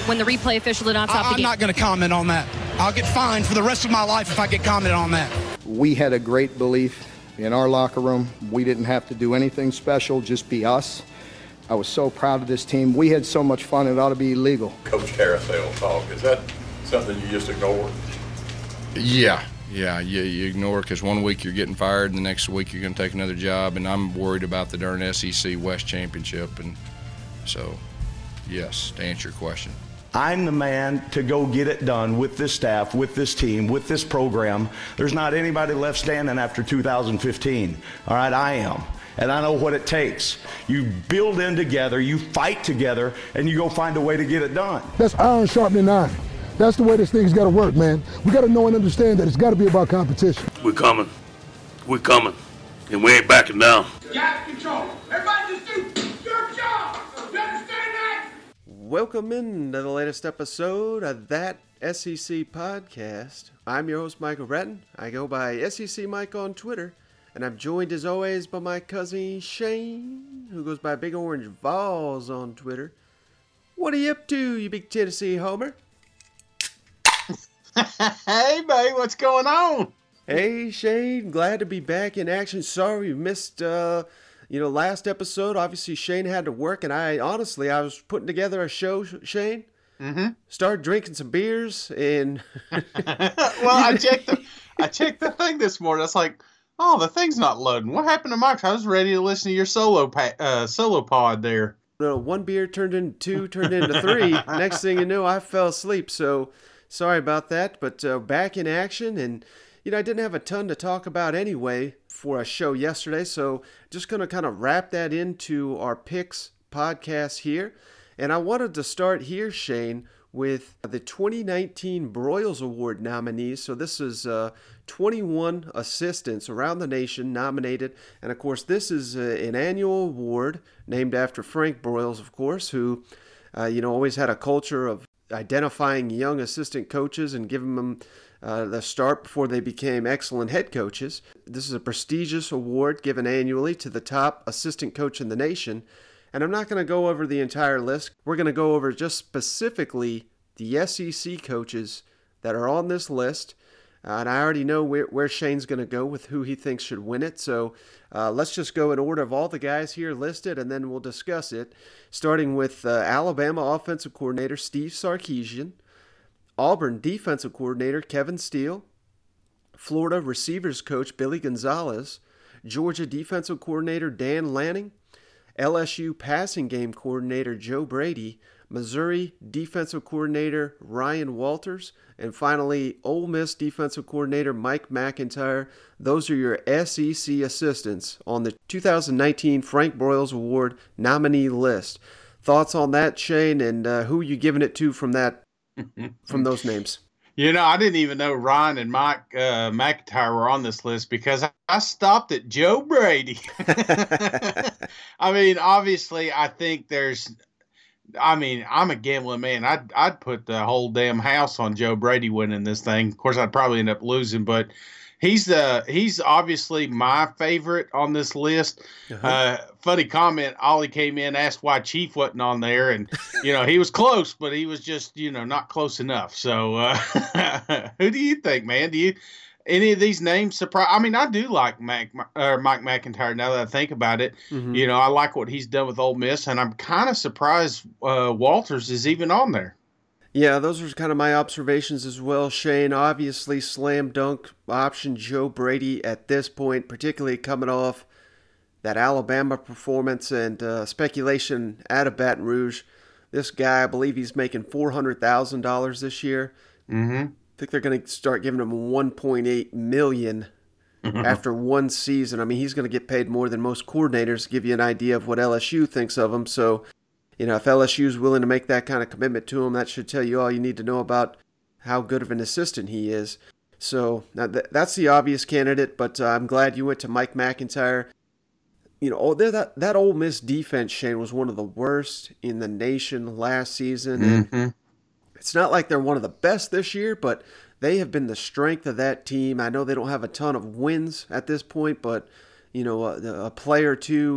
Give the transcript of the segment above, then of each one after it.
when the replay official did not stop the game? I'm not going to comment on that. I'll get fined for the rest of my life if I get commented on that. We had a great belief in our locker room. We didn't have to do anything special, just be us. I was so proud of this team. We had so much fun, it ought to be illegal. Coach Carousel talk, is that something you just ignore? Yeah, you ignore it because one week you're getting fired and the next week you're going to take another job, and I'm worried about the darn SEC West Championship. And so, yes, to answer your question. I'm the man to go get it done with this staff, with this team, with this program. There's not anybody left standing after 2015. All right, I am. And I know what it takes. You build in together, you fight together, and you go find a way to get it done. That's iron sharpening iron. That's the way this thing's got to work, man. We got to know and understand that it's got to be about competition. We're coming, and we ain't backing down. Gas control. Everybody just do your job. You understand that? Welcome into the latest episode of That SEC Podcast. I'm your host, Michael Breton. I go by SEC Mike on Twitter. And I'm joined as always by my cousin Shane, who goes by Big Orange Vols on Twitter. What are you up to, you big Tennessee homer? Hey, babe, what's going on? Hey, Shane, glad to be back in action. Sorry we missed, last episode. Obviously, Shane had to work, and I was putting together a show, Shane. Mm-hmm. Started drinking some beers, and... Well, I checked the thing this morning. It's like, oh, the thing's not loading. What happened to Mike? I was ready to listen to your solo pod there. One beer turned into two, turned into three. Next thing you know, I fell asleep. So sorry about that. But back in action. And, I didn't have a ton to talk about anyway for a show yesterday. So just going to kind of wrap that into our picks podcast here. And I wanted to start here, Shane, with the 2019 Broyles Award nominees. So this is 21 assistants around the nation nominated. And of course, this is an annual award named after Frank Broyles, of course, who, always had a culture of identifying young assistant coaches and giving them the start before they became excellent head coaches. This is a prestigious award given annually to the top assistant coach in the nation. And I'm not going to go over the entire list. We're going to go over just specifically the SEC coaches that are on this list. And I already know where Shane's going to go with who he thinks should win it. So let's just go in order of all the guys here listed, and then we'll discuss it. Starting with Alabama offensive coordinator Steve Sarkisian, Auburn defensive coordinator Kevin Steele, Florida receivers coach Billy Gonzalez, Georgia defensive coordinator Dan Lanning, LSU passing game coordinator Joe Brady, Missouri defensive coordinator Ryan Walters, and finally Ole Miss defensive coordinator Mike McIntyre. Those are your SEC assistants on the 2019 Frank Broyles Award nominee list. Thoughts on that, Shane, and who are you giving it to from those names? I didn't even know Ryan and Mike McIntyre were on this list because I stopped at Joe Brady. I mean, obviously, I think I'm a gambling man. I'd put the whole damn house on Joe Brady winning this thing. Of course, I'd probably end up losing, but he's obviously my favorite on this list. Uh-huh. Funny comment, Ollie came in, asked why Chief wasn't on there, and he was close, but he was just not close enough. So who do you think, man? Do you any of these names surprise? I mean, I do like Mike McIntyre now that I think about it. Mm-hmm. I like what he's done with Ole Miss, and I'm kind of surprised Walters is even on there. Yeah, those are kind of my observations as well, Shane. Obviously, slam dunk option Joe Brady at this point, particularly coming off that Alabama performance and speculation out of Baton Rouge. This guy, I believe he's making $400,000 this year. Mm-hmm. I think they're going to start giving him $1.8 million after one season. I mean, he's going to get paid more than most coordinators to give you an idea of what LSU thinks of him. So, if LSU is willing to make that kind of commitment to him, that should tell you all you need to know about how good of an assistant he is. So now that's the obvious candidate, but I'm glad you went to Mike McIntyre. That Ole Miss defense, Shane, was one of the worst in the nation last season. Mm-hmm. And it's not like they're one of the best this year, but they have been the strength of that team. I know they don't have a ton of wins at this point, but a player or two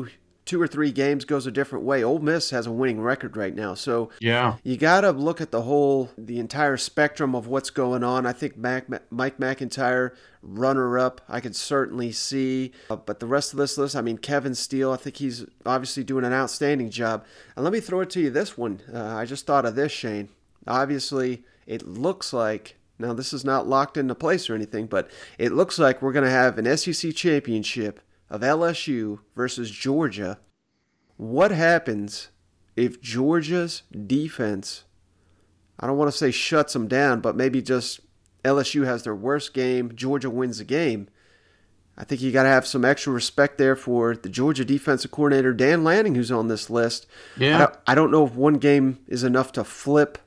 2 or 3 games goes a different way. Ole Miss has a winning record right now. So yeah, you got to look at the entire spectrum of what's going on. I think Mike McIntyre, runner-up, I could certainly see. But the rest of this list, I mean, Kevin Steele, I think he's obviously doing an outstanding job. And let me throw it to you this one. I just thought of this, Shane. Obviously, it looks like, now this is not locked into place or anything, but it looks like we're going to have an SEC championship of LSU versus Georgia. What happens if Georgia's defense, I don't want to say shuts them down, but maybe just LSU has their worst game, Georgia wins the game? I think you got to have some extra respect there for the Georgia defensive coordinator, Dan Lanning, who's on this list. Yeah. I don't know if one game is enough to flip,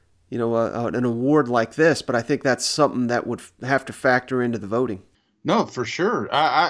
an award like this, but I think that's something that would have to factor into the voting. No, for sure.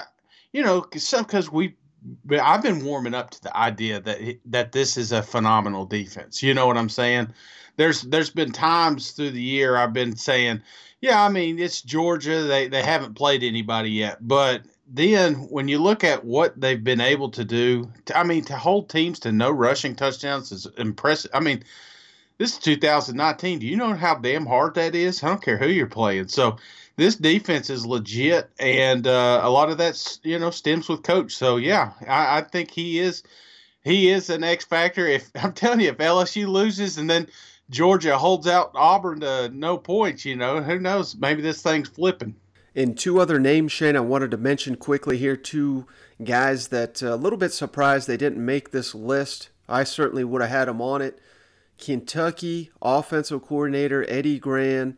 Because I've been warming up to the idea that this is a phenomenal defense. You know what I'm saying? There's been times through the year I've been saying, yeah, I mean, it's Georgia. They haven't played anybody yet. But then when you look at what they've been able to do, to hold teams to no rushing touchdowns is impressive. I mean, this is 2019. Do you know how damn hard that is? I don't care who you're playing. So this defense is legit, and a lot of that, stems with coach. So yeah, I think he is an X factor. If I'm telling you, if LSU loses and then Georgia holds out Auburn to no points, who knows? Maybe this thing's flipping. And 2 other names, Shane, I wanted to mention quickly here. 2 guys that a little bit surprised they didn't make this list. I certainly would have had them on it. Kentucky offensive coordinator Eddie Gran.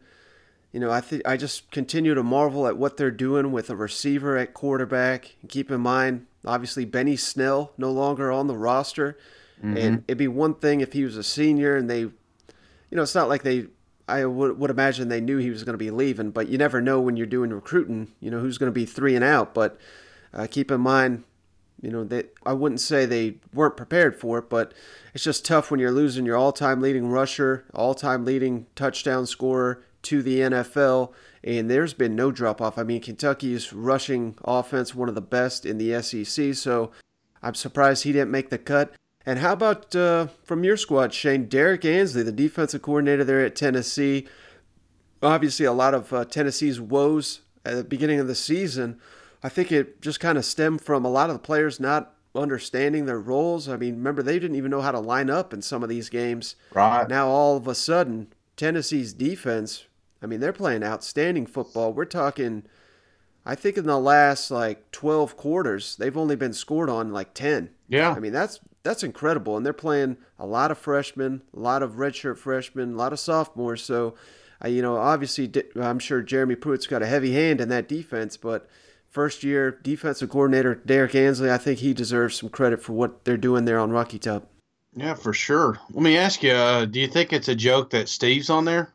I just continue to marvel at what they're doing with a receiver at quarterback. And keep in mind, obviously, Benny Snell no longer on the roster. Mm-hmm. And it'd be one thing if he was a senior and they, it's not like I would imagine they knew he was going to be leaving, but you never know when you're doing recruiting, who's going to be 3 and out. But keep in mind, that I wouldn't say they weren't prepared for it, but it's just tough when you're losing your all-time leading rusher, all-time leading touchdown scorer to the NFL, and there's been no drop-off. I mean, Kentucky's rushing offense, one of the best in the SEC, so I'm surprised he didn't make the cut. And how about from your squad, Shane, Derek Ansley, the defensive coordinator there at Tennessee? Obviously, a lot of Tennessee's woes at the beginning of the season, I think it just kind of stemmed from a lot of the players not understanding their roles. I mean, remember, they didn't even know how to line up in some of these games. Right. Now, all of a sudden, Tennessee's defense, I mean, they're playing outstanding football. We're talking, I think in the last, 12 quarters, they've only been scored on, 10. Yeah. I mean, that's incredible. And they're playing a lot of freshmen, a lot of redshirt freshmen, a lot of sophomores. So, obviously, I'm sure Jeremy Pruitt's got a heavy hand in that defense, but first-year defensive coordinator Derek Ansley, I think he deserves some credit for what they're doing there on Rocky Top. Yeah, for sure. Let me ask you, do you think it's a joke that Steve's on there?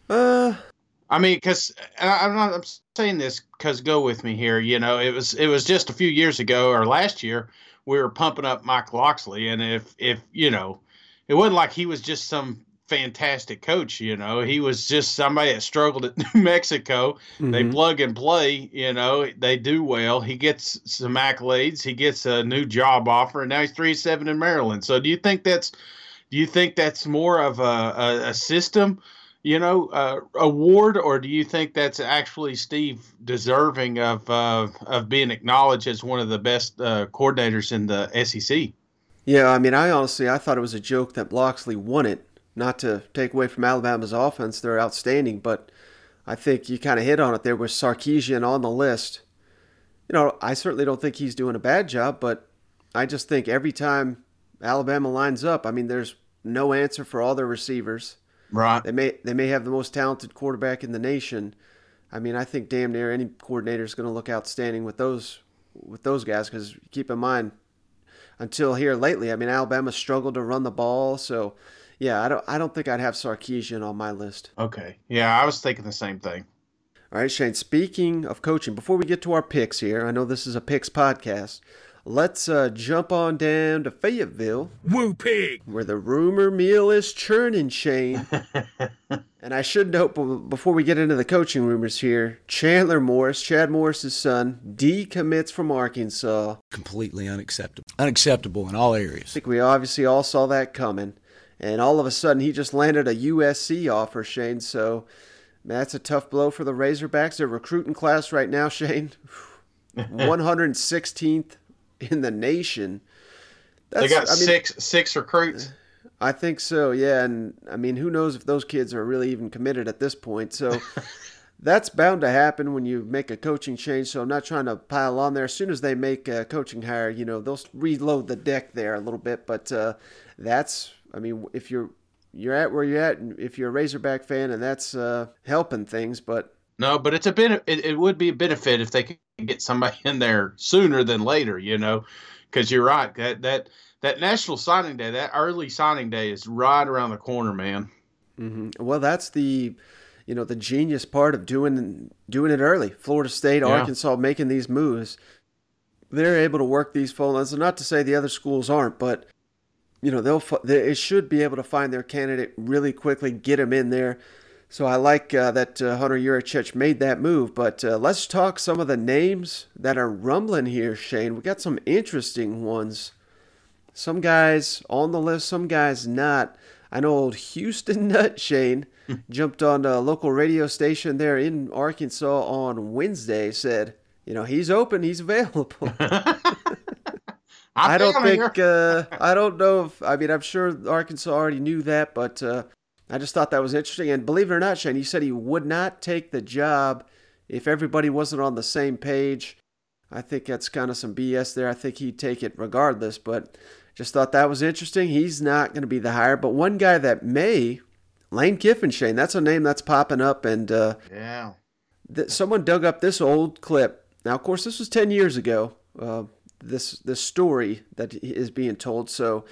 I mean, because I'm saying this because go with me here. It was just a few years ago or last year we were pumping up Mike Locksley, and if it wasn't like he was just some fantastic coach. He was just somebody that struggled at New Mexico. Mm-hmm. They plug and play. They do well. He gets some accolades. He gets a new job offer, and now he's 3-7 in Maryland. So do you think that's more of a system? Award, or do you think that's actually Steve deserving of being acknowledged as one of the best coordinators in the SEC? Yeah, I mean, I thought it was a joke that Locksley won it. Not to take away from Alabama's offense, they're outstanding, but I think you kind of hit on it there with Sarkisian on the list. I certainly don't think he's doing a bad job, but I just think every time Alabama lines up, I mean, there's no answer for all their receivers. Right. They may have the most talented quarterback in the nation. I mean, I think damn near any coordinator is going to look outstanding with those guys, because keep in mind, until here lately, I mean, Alabama struggled to run the ball, so yeah, I don't think I'd have Sarkisian on my list. Okay. Yeah, I was thinking the same thing. All right, Shane, speaking of coaching, before we get to our picks here, I know this is a picks podcast. Let's jump on down to Fayetteville. Woo pig! Where the rumor mill is churning, Shane. And I should note, before we get into the coaching rumors here, Chandler Morris, Chad Morris's son, decommits from Arkansas. Completely unacceptable. Unacceptable in all areas. I think we obviously all saw that coming. And all of a sudden, he just landed a USC offer, Shane. So that's a tough blow for the Razorbacks. Their recruiting class right now, Shane, 116th in the nation. They got six recruits. I think so, yeah. And, I mean, who knows if those kids are really even committed at this point. So that's bound to happen when you make a coaching change. So I'm not trying to pile on there. As soon as they make a coaching hire, they'll reload the deck there a little bit. But that's, I mean, if you're at where you're at, and if you're a Razorback fan, and that's helping things. But no, but it's it would be a benefit if they could get somebody in there sooner than later, because you're right. That National Signing Day, that early signing day is right around the corner, man. Mm-hmm. Well, that's the genius part of doing it early. Florida State, Arkansas making these moves. They're able to work these phone lines. Not to say the other schools aren't, but they should be able to find their candidate really quickly, get them in there. So I like that Hunter Yurachek made that move. But let's talk some of the names that are rumbling here, Shane. We got some interesting ones. Some guys on the list, some guys not. I know old Houston Nut Shane jumped on a local radio station there in Arkansas on Wednesday, said, he's open, he's available. I don't know if, I'm sure Arkansas already knew that, but I just thought that was interesting. And believe it or not, Shane, he said he would not take the job if everybody wasn't on the same page. I think that's kind of some BS there. I think he'd take it regardless, but just thought that was interesting. He's not going to be the hire, but one guy that may, Lane Kiffin, Shane, that's a name that's popping up, and someone dug up this old clip. Now, of course, this was 10 years ago, this story that is being told, so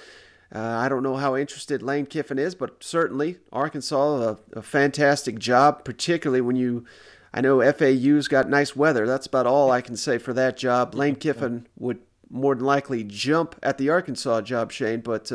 I don't know how interested Lane Kiffin is, but certainly Arkansas, a fantastic job, particularly when I know FAU's got nice weather. That's about all I can say for that job. Lane Kiffin would more than likely jump at the Arkansas job, Shane. But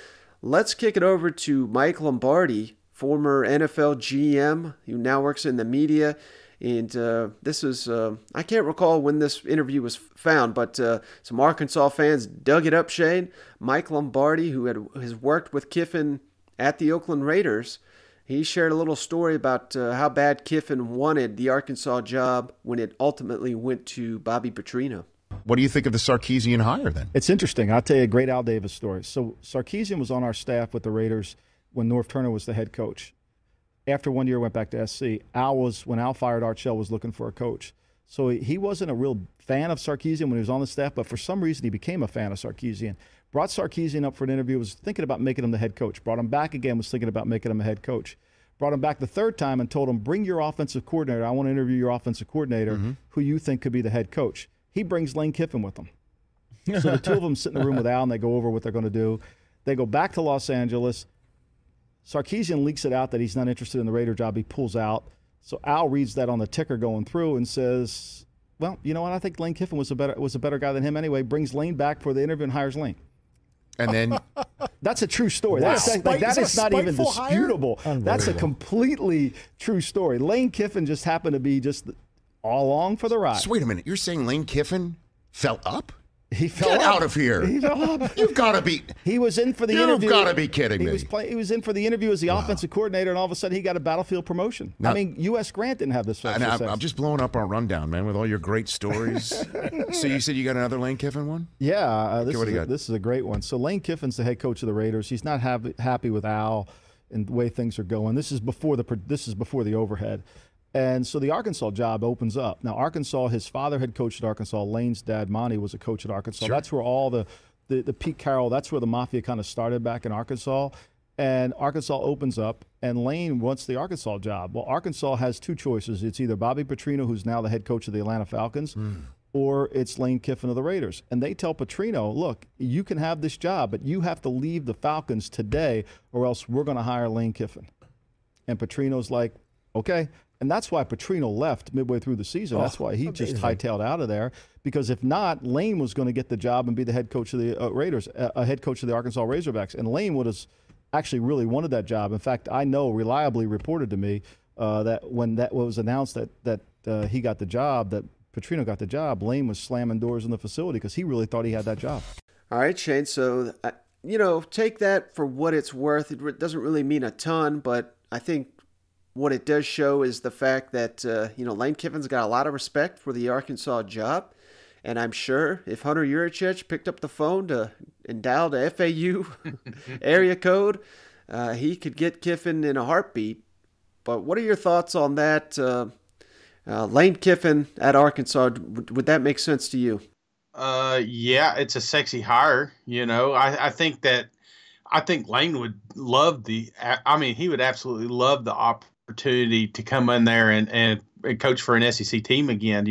let's kick it over to Mike Lombardi, former NFL GM, who now works in the media. And this is, I can't recall when this interview was found, but some Arkansas fans dug it up, Shane. Mike Lombardi, who has worked with Kiffin at the Oakland Raiders, he shared a little story about how bad Kiffin wanted the Arkansas job when it ultimately went to Bobby Petrino. What do you think of the Sarkisian hire then? It's interesting. I'll tell you a great Al Davis story. So Sarkisian was on our staff with the Raiders when Norv Turner was the head coach. After 1 year, went back to SC. When Al fired Art Shell, was looking for a coach. So he wasn't a real fan of Sarkisian when he was on the staff, but for some reason he became a fan of Sarkisian. Brought Sarkisian up for an interview, was thinking about making him the head coach. Brought him back again, was thinking about making him a head coach. Brought him back the third time and told him, bring your offensive coordinator. I want to interview your offensive coordinator who you think could be the head coach. He brings Lane Kiffin with him. So the two of them sit in the room with Al, and they go over what they're going to do. They go back to Los Angeles. Sarkisian leaks it out that he's not interested in the Raider job. He pulls out. So Al reads that on the ticker going through and says, well, you know what? I think Lane Kiffin was a better guy than him anyway. Brings Lane back for the interview and hires Lane. And then that's a true story. Wow. That is not even disputable. That's a completely true story. Lane Kiffin just happened to be just all along for the ride. So wait a minute. You're saying Lane Kiffin fell up? He fell Get up. out of here. He fell up. You've got to be. He was in for the interview. You've got to be kidding me. He was in for the interview as the offensive coordinator, and all of a sudden he got a battlefield promotion. Now, U.S. Grant didn't have this success. I'm just blowing up our rundown, man, with all your great stories. So you said you got another Lane Kiffin one? Yeah. This is a great one. So Lane Kiffin's the head coach of the Raiders. He's not happy with Al and the way things are going. This is before the overhead. And so the Arkansas job opens up. Now, Arkansas, his father had coached at Arkansas. Lane's dad, Monty, was a coach at Arkansas. Sure. That's where all the Pete Carroll, that's where the Mafia kind of started back in Arkansas. And Arkansas opens up, and Lane wants the Arkansas job. Well, Arkansas has two choices. It's either Bobby Petrino, who's now the head coach of the Atlanta Falcons, or it's Lane Kiffin of the Raiders. And they tell Petrino, look, you can have this job, but you have to leave the Falcons today, or else we're going to hire Lane Kiffin. And Petrino's like, okay. And that's why Petrino left midway through the season. That's why he just hightailed out of there. Because if not, Lane was going to get the job and be the head coach of the Raiders, head coach of the Arkansas Razorbacks. And Lane would have actually really wanted that job. In fact, I know reliably reported to me that when that was announced that he got the job, that Petrino got the job, Lane was slamming doors in the facility because he really thought he had that job. All right, Shane. So, take that for what it's worth. It doesn't really mean a ton, but I think what it does show is the fact that, Lane Kiffin's got a lot of respect for the Arkansas job. And I'm sure if Hunter Yurachek picked up the phone and dialed a FAU area code, he could get Kiffin in a heartbeat. But what are your thoughts on that? Lane Kiffin at Arkansas, would that make sense to you? Yeah, it's a sexy hire. I think Lane would love he would absolutely love the opportunity to come in there and coach for an SEC team again,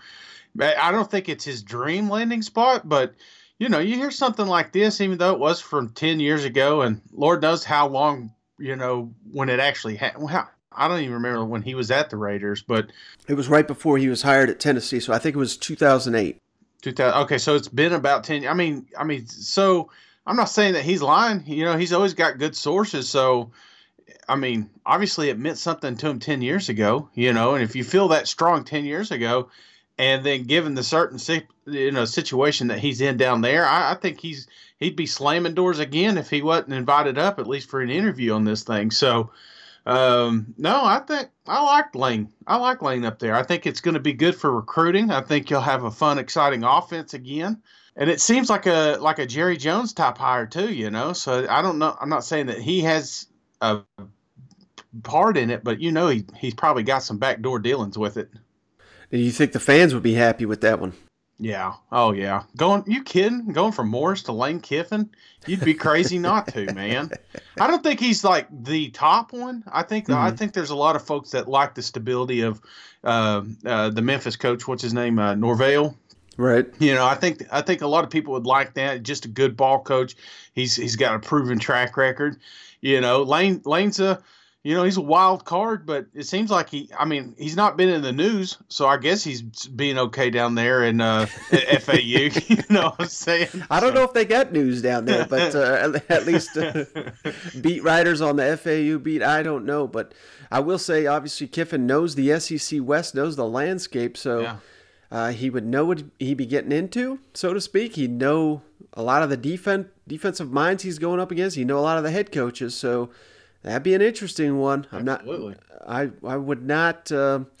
I don't think it's his dream landing spot, but, you hear something like this, even though it was from 10 years ago, and Lord knows how long, when it actually happened. I don't even remember when he was at the Raiders, but it was right before he was hired at Tennessee, so I think it was 2008. Okay, so it's been about 10. I mean, so I'm not saying that he's lying. He's always got good sources. So, obviously it meant something to him 10 years ago. And if you feel that strong 10 years ago, and then given the certain situation that he's in down there, I think he'd be slamming doors again if he wasn't invited up at least for an interview on this thing. So. No, I think I like Lane. I like Lane up there. I think it's going to be good for recruiting. I think you'll have a fun, exciting offense again. And it seems like a Jerry Jones type hire too, So I don't know. I'm not saying that he has a part in it, but he's probably got some backdoor dealings with it. Do you think the fans would be happy with that one? Yeah. Oh, yeah. You kidding? Going from Morris to Lane Kiffin? You'd be crazy not to, man. I don't think he's like the top one. I think there's a lot of folks that like the stability of the Memphis coach. What's his name? Norvell. Right. I think a lot of people would like that. Just a good ball coach. He's got a proven track record. Lane's he's a wild card, but it seems like he's not been in the news, so I guess he's being okay down there in FAU. You know what I'm saying? I don't know if they got news down there, but at least beat writers on the FAU beat, I don't know. But I will say, obviously, Kiffin knows the SEC West, knows the landscape, so he would know what he'd be getting into, so to speak. He'd know a lot of the defensive minds he's going up against. He'd know a lot of the head coaches, so that'd be an interesting one. Absolutely. I would not,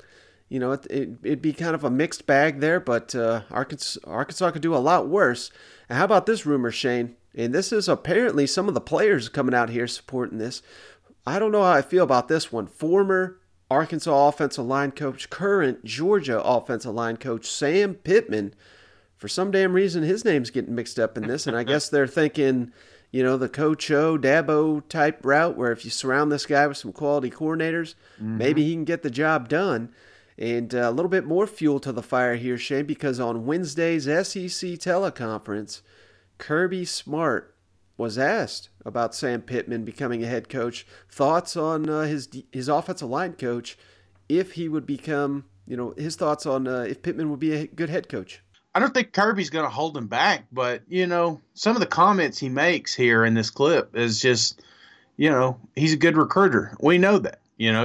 it'd be kind of a mixed bag there, but Arkansas could do a lot worse. And how about this rumor, Shane? And this is apparently some of the players coming out here supporting this. I don't know how I feel about this one. Former Arkansas offensive line coach, current Georgia offensive line coach, Sam Pittman. For some damn reason, his name's getting mixed up in this, and I guess they're thinking, the Coach O, Dabo type route, where if you surround this guy with some quality coordinators, maybe he can get the job done. And a little bit more fuel to the fire here, Shane, because on Wednesday's SEC teleconference, Kirby Smart was asked about Sam Pittman becoming a head coach. Thoughts on his offensive line coach, if he would become, his thoughts on if Pittman would be a good head coach. I don't think Kirby's going to hold him back, but, some of the comments he makes here in this clip is just, he's a good recruiter. We know that.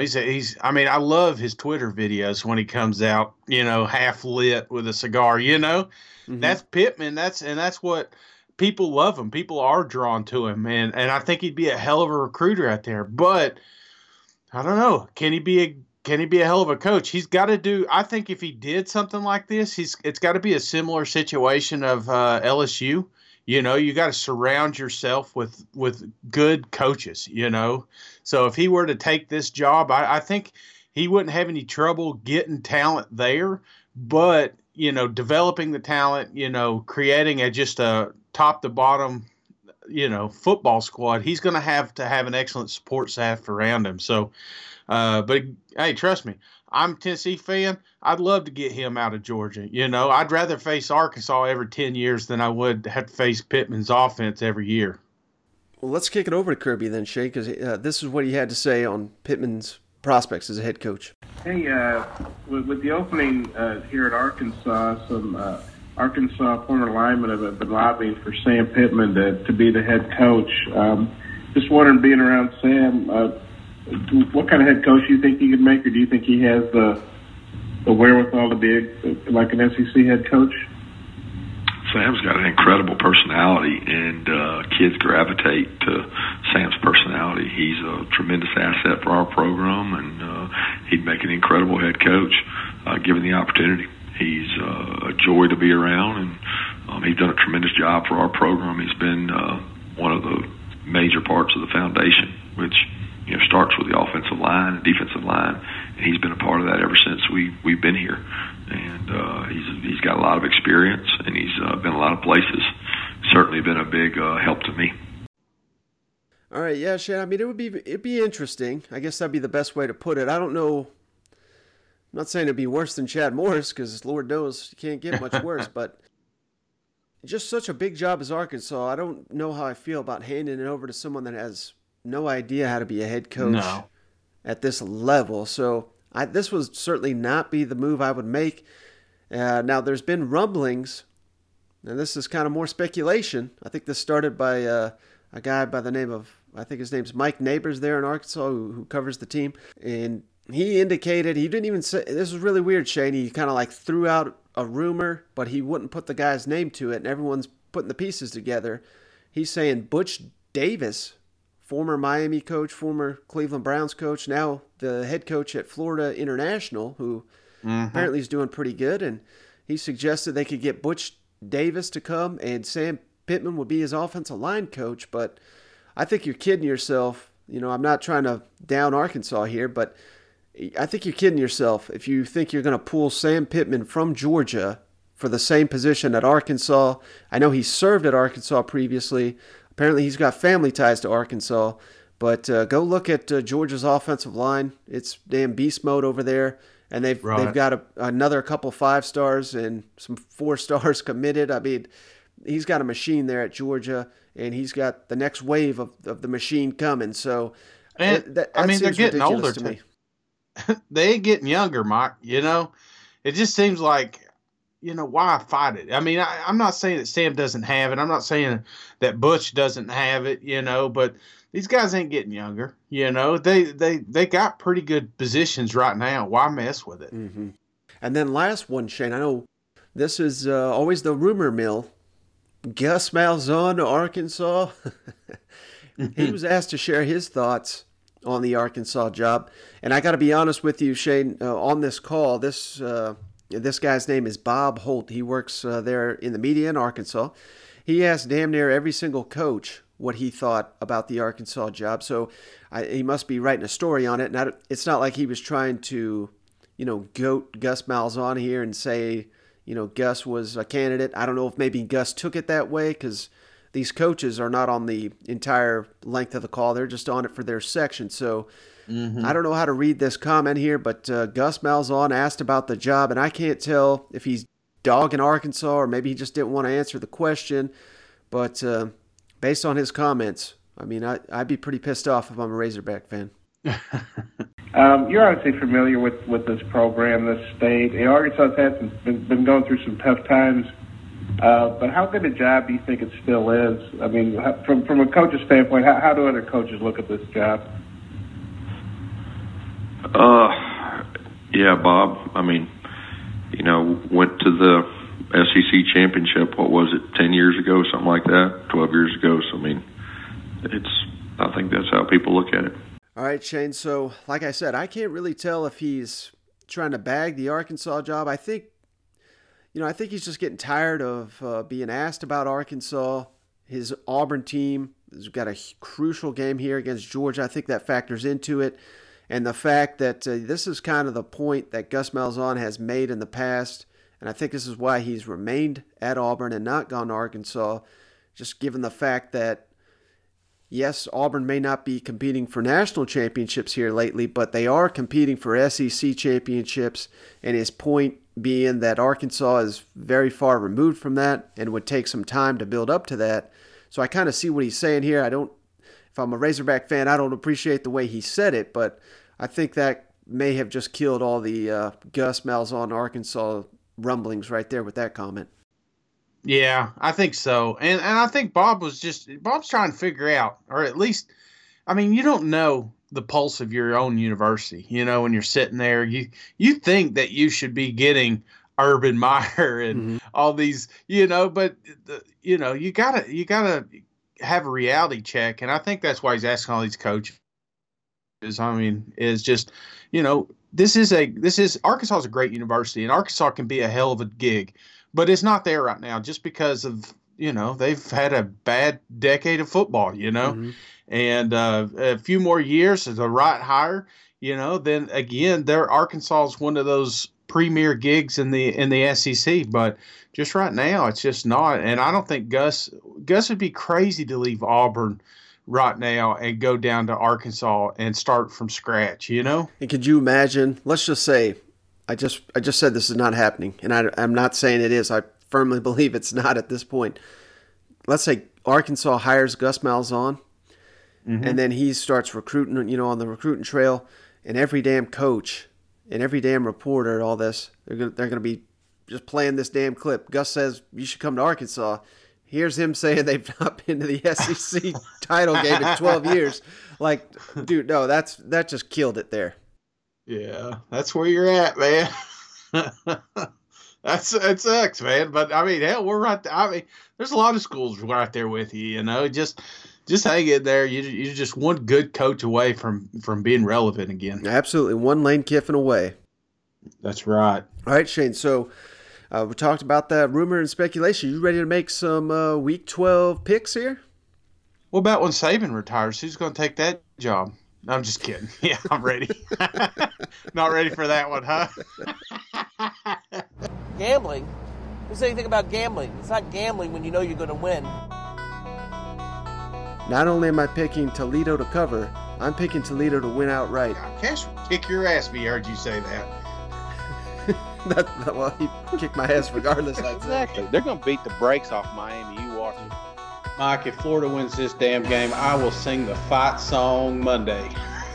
I love his Twitter videos when he comes out, half lit with a cigar, That's Pittman. That's what people love him. People are drawn to him, and I think he'd be a hell of a recruiter out there. But I don't know. Can he be a hell of a coach? He's got to do. I think if he did something like this, it's got to be a similar situation of LSU. You got to surround yourself with good coaches. So if he were to take this job, I think he wouldn't have any trouble getting talent there. But developing the talent, creating just a top to bottom, football squad. He's going to have an excellent support staff around him. So. But hey, trust me, I'm a Tennessee fan. I'd love to get him out of Georgia. I'd rather face Arkansas every 10 years than I would have to face Pittman's offense every year. Well, let's kick it over to Kirby then, Shay, because this is what he had to say on Pittman's prospects as a head coach. Hey, with the opening here at Arkansas, some Arkansas former linemen have been lobbying for Sam Pittman to be the head coach. Just wondering, being around Sam, what kind of head coach do you think he could make, or do you think he has the wherewithal to be like an SEC head coach? Sam's got an incredible personality, and kids gravitate to Sam's personality. He's a tremendous asset for our program, and he'd make an incredible head coach given the opportunity. He's a joy to be around, and he's done a tremendous job for our program. He's been one of the major parts of the foundation, which starts with the offensive line and defensive line, and he's been a part of that ever since we've been here. And he's got a lot of experience, and he's been a lot of places. Certainly been a big help to me. All right, yeah, Shane. I mean, it'd be interesting. I guess that'd be the best way to put it. I don't know. I'm not saying it'd be worse than Chad Morris, because Lord knows you can't get much worse. But just such a big job as Arkansas. I don't know how I feel about handing it over to someone that has no idea how to be a head coach at this level. So this would certainly not be the move I would make. Now, there's been rumblings, and this is kind of more speculation. I think this started by a guy by the name of, I think his name's Mike Neighbors there in Arkansas, who covers the team. And he indicated, he didn't even say, this is really weird, Shane. He kind of like threw out a rumor, but he wouldn't put the guy's name to it, and everyone's putting the pieces together. He's saying Butch Davis, former Miami coach, former Cleveland Browns coach, now the head coach at Florida International, who apparently is doing pretty good. And he suggested they could get Butch Davis to come, and Sam Pittman would be his offensive line coach. But I think you're kidding yourself. I'm not trying to down Arkansas here, but I think you're kidding yourself if you think you're going to pull Sam Pittman from Georgia for the same position at Arkansas. I know he served at Arkansas previously. Apparently he's got family ties to Arkansas. But go look at Georgia's offensive line. It's damn beast mode over there. And they've got another couple 5 stars and some 4 stars committed. I mean, he's got a machine there at Georgia, and he's got the next wave of the machine coming. So that they're getting older to me. They ain't getting younger, Mike. It just seems like, why fight it? I mean, I'm not saying that Sam doesn't have it. I'm not saying that Butch doesn't have it, but these guys ain't getting younger. They got pretty good positions right now. Why mess with it? Mm-hmm. And then last one, Shane, I know this is always the rumor mill. Gus Malzahn to Arkansas. He was asked to share his thoughts on the Arkansas job. And I got to be honest with you, Shane, on this call, this guy's name is Bob Holt. He works there in the media in Arkansas. He asked damn near every single coach what he thought about the Arkansas job. So he must be writing a story on it. And it's not like he was trying to, goat Gus Malzahn here and say, Gus was a candidate. I don't know if maybe Gus took it that way, because these coaches are not on the entire length of the call. They're just on it for their section. So I don't know how to read this comment here, but Gus Malzahn asked about the job, and I can't tell if he's dogging Arkansas or maybe he just didn't want to answer the question. But based on his comments, I mean, I'd be pretty pissed off if I'm a Razorback fan. You're obviously familiar with this program, this state. Arkansas has been going through some tough times. But how good a job do you think it still is? I mean, from a coach's standpoint, how do other coaches look at this job? Yeah, Bob. I mean, went to the SEC championship, what was it, 10 years ago, something like that, 12 years ago. So, I mean, I think that's how people look at it. All right, Shane. So, like I said, I can't really tell if he's trying to bag the Arkansas job. I think he's just getting tired of being asked about Arkansas. His Auburn team has got a crucial game here against Georgia. I think that factors into it. And the fact that this is kind of the point that Gus Malzahn has made in the past, and I think this is why he's remained at Auburn and not gone to Arkansas, just given the fact that, yes, Auburn may not be competing for national championships here lately, but they are competing for SEC championships, and his point being that Arkansas is very far removed from that and would take some time to build up to that. So I kind of see what he's saying here. If I'm a Razorback fan, I don't appreciate the way he said it, but I think that may have just killed all the Gus Malzahn Arkansas rumblings right there with that comment. Yeah, I think so. And I think Bob's trying to figure out, or at least, I mean, you don't know the pulse of your own university. You know, when you're sitting there, you think that you should be getting Urban Meyer and all these, you know, but you know, you gotta have a reality check. And I think that's why he's asking all these coaches. I mean, is just, you know, Arkansas is a great university, and Arkansas can be a hell of a gig, but it's not there right now just because of, you know, they've had a bad decade of football, you know, and a few more years as a right hire, you know, then again, Arkansas is one of those premier gigs in the SEC, but just right now it's just not. And I don't think Gus would be crazy to leave Auburn right now and go down to Arkansas and start from scratch, you know? And could you imagine, let's just say, I just said this is not happening, and I'm not saying it is. I firmly believe it's not at this point. Let's say Arkansas hires Gus Malzahn, and then he starts recruiting, you know, on the recruiting trail, and every damn coach and every damn reporter and all this, they're gonna be just playing this damn clip. Gus says you should come to Arkansas. Here's him saying they've not been to the SEC title game in 12 years. Like, dude, no, that just killed it there. Yeah, that's where you're at, man. It sucks, man. But I mean, hell, we're right there. I mean, there's a lot of schools right there with you. You know, just hang in there. You're just one good coach away from being relevant again. Absolutely, one Lane Kiffin away. That's right. All right, Shane. So we talked about that rumor and speculation. You ready to make some Week 12 picks here? What about when Saban retires? Who's going to take that job? No, I'm just kidding. Yeah, I'm ready. Not ready for that one, huh? Gambling? Who said anything about gambling? It's not gambling when you know you're going to win. Not only am I picking Toledo to cover, I'm picking Toledo to win outright. Cash will kick your ass, I heard you say that. Well, he kicked my ass regardless. Exactly. They're going to beat the brakes off Miami. You watch it. Mike, if Florida wins this damn game, I will sing the fight song Monday.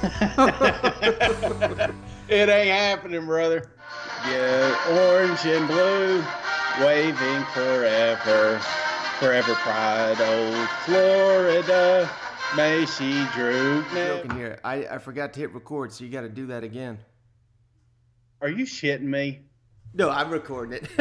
It ain't happening, brother. Yeah, orange and blue, waving forever. Forever pride, old Florida, may she droop. I'm joking here. I forgot to hit record, so you got to do that again. Are you shitting me? No, I'm recording it.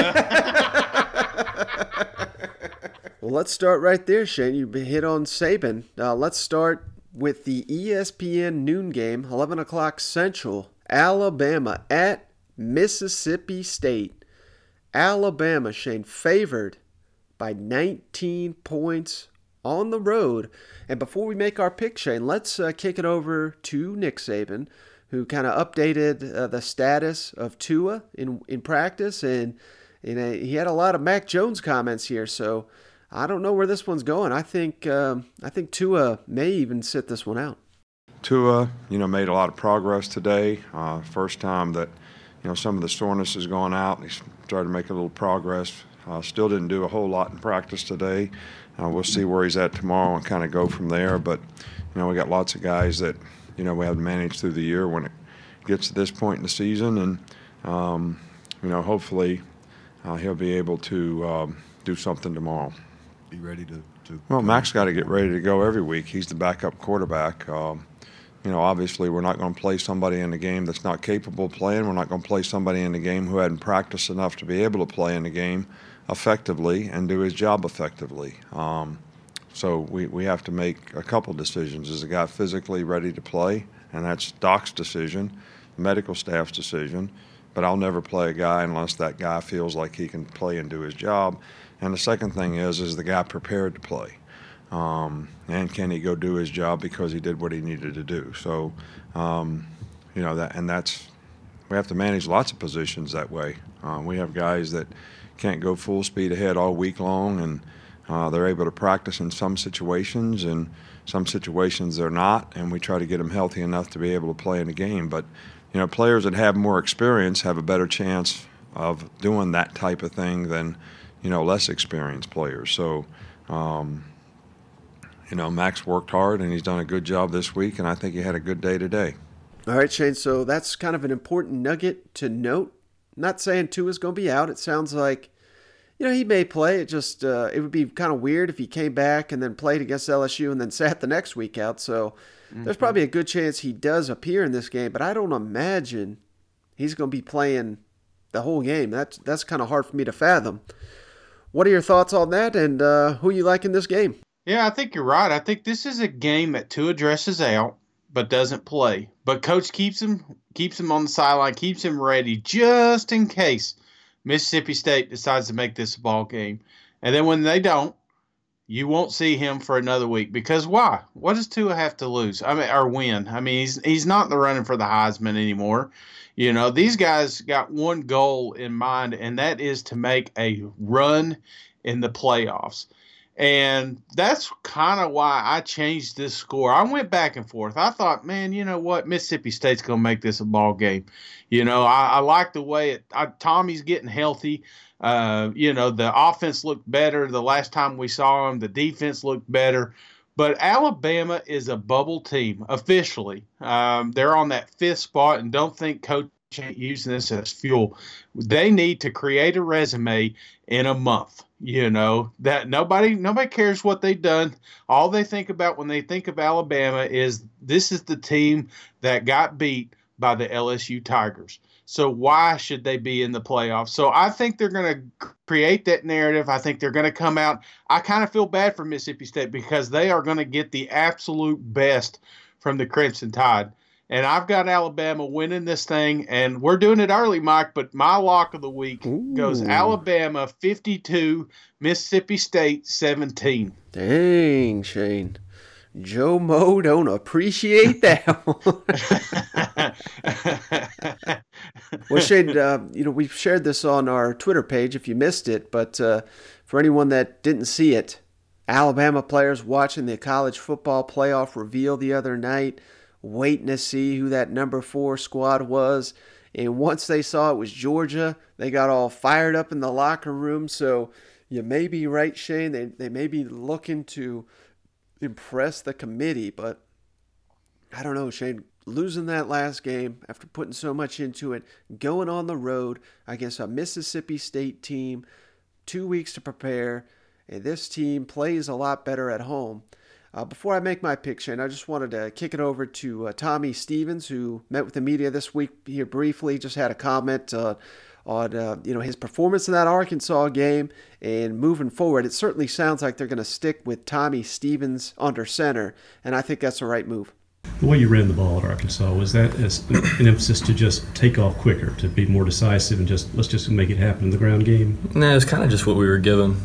Well, let's start right there, Shane. You hit on Saban. Let's start with the ESPN noon game, 11 o'clock Central. Alabama at Mississippi State. Alabama, Shane, favored by 19 points on the road. And before we make our pick, Shane, let's kick it over to Nick Saban, who kind of updated the status of Tua in practice. And he had a lot of Mac Jones comments here, so I don't know where this one's going. I think Tua may even sit this one out. Tua, made a lot of progress today. First time that, some of the soreness has gone out. He's started to make a little progress. Still didn't do a whole lot in practice today. We'll see where he's at tomorrow and kind of go from there. But, we got lots of guys that, we have to manage through the year when it gets to this point in the season. And, hopefully he'll be able to do something tomorrow. Be ready to Well, Mac's got to get ready to go every week. He's the backup quarterback. Obviously we're not going to play somebody in the game that's not capable of playing. We're not going to play somebody in the game who hadn't practiced enough to be able to play in the game effectively and do his job effectively. So we have to make a couple decisions. Is the guy physically ready to play? And that's Doc's decision, medical staff's decision. But I'll never play a guy unless that guy feels like he can play and do his job. And the second thing is the guy prepared to play? And can he go do his job because he did what he needed to do? So, we have to manage lots of positions that way. We have guys that can't go full speed ahead all week long, and they're able to practice in some situations, and some situations they're not, and we try to get them healthy enough to be able to play in the game. But, players that have more experience have a better chance of doing that type of thing than, less experienced players. So, Mac's worked hard, and he's done a good job this week, and I think he had a good day today. All right, Shane, so that's kind of an important nugget to note. Not saying Tua's going to be out. It sounds like, he may play. It just it would be kind of weird if he came back and then played against LSU and then sat the next week out. So there's probably a good chance he does appear in this game, but I don't imagine he's going to be playing the whole game. That's kind of hard for me to fathom. What are your thoughts on that, and who you like in this game? Yeah, I think you're right. I think this is a game that Tua dresses out but doesn't play. But Coach keeps him on the sideline, keeps him ready just in case Mississippi State decides to make this a ball game. And then when they don't, you won't see him for another week. Because why? What does Tua have to lose? Or win? He's not in the running for the Heisman anymore. These guys got one goal in mind, and that is to make a run in the playoffs. And that's kind of why I changed this score. I went back and forth. I thought, man, you know what? Mississippi State's going to make this a ball game. I like the way Tommy's getting healthy. The offense looked better the last time we saw him. The defense looked better. But Alabama is a bubble team, officially. They're on that 5th spot, and don't think Coach ain't using this as fuel. They need to create a resume in a month. That nobody cares what they've done. All they think about when they think of Alabama is this is the team that got beat by the LSU Tigers. So why should they be in the playoffs? So I think they're going to create that narrative. I think they're going to come out. I kind of feel bad for Mississippi State because they are going to get the absolute best from the Crimson Tide. And I've got Alabama winning this thing, and we're doing it early, Mike, but my lock of the week goes Alabama 52, Mississippi State 17. Dang, Shane. Joe Mo don't appreciate that one. Well, Shane, we've shared this on our Twitter page if you missed it, but for anyone that didn't see it, Alabama players watching the college football playoff reveal the other night, waiting to see who that number 4 squad was. And once they saw it was Georgia, they got all fired up in the locker room. So you may be right, Shane. They may be looking to impress the committee, but I don't know, Shane. Losing that last game after putting so much into it, going on the road against a Mississippi State team, 2 weeks to prepare, and this team plays a lot better at home. Before I make my pick, Shane, I just wanted to kick it over to Tommy Stevens, who met with the media this week here briefly. Just had a comment on his performance in that Arkansas game, and moving forward, it certainly sounds like they're going to stick with Tommy Stevens under center, and I think that's the right move. The way you ran the ball at Arkansas, was that as an emphasis to just take off quicker, to be more decisive, and let's just make it happen in the ground game? No, it was kind of just what we were given.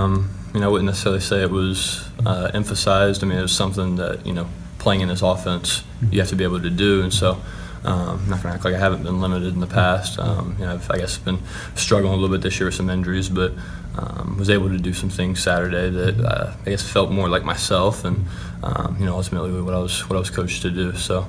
I wouldn't necessarily say it was emphasized. It was something that, playing in this offense, you have to be able to do. And so I'm not going to act like I haven't been limited in the past. I've, I guess, been struggling a little bit this year with some injuries, but was able to do some things Saturday that I guess felt more like myself and, ultimately what I was coached to do. So,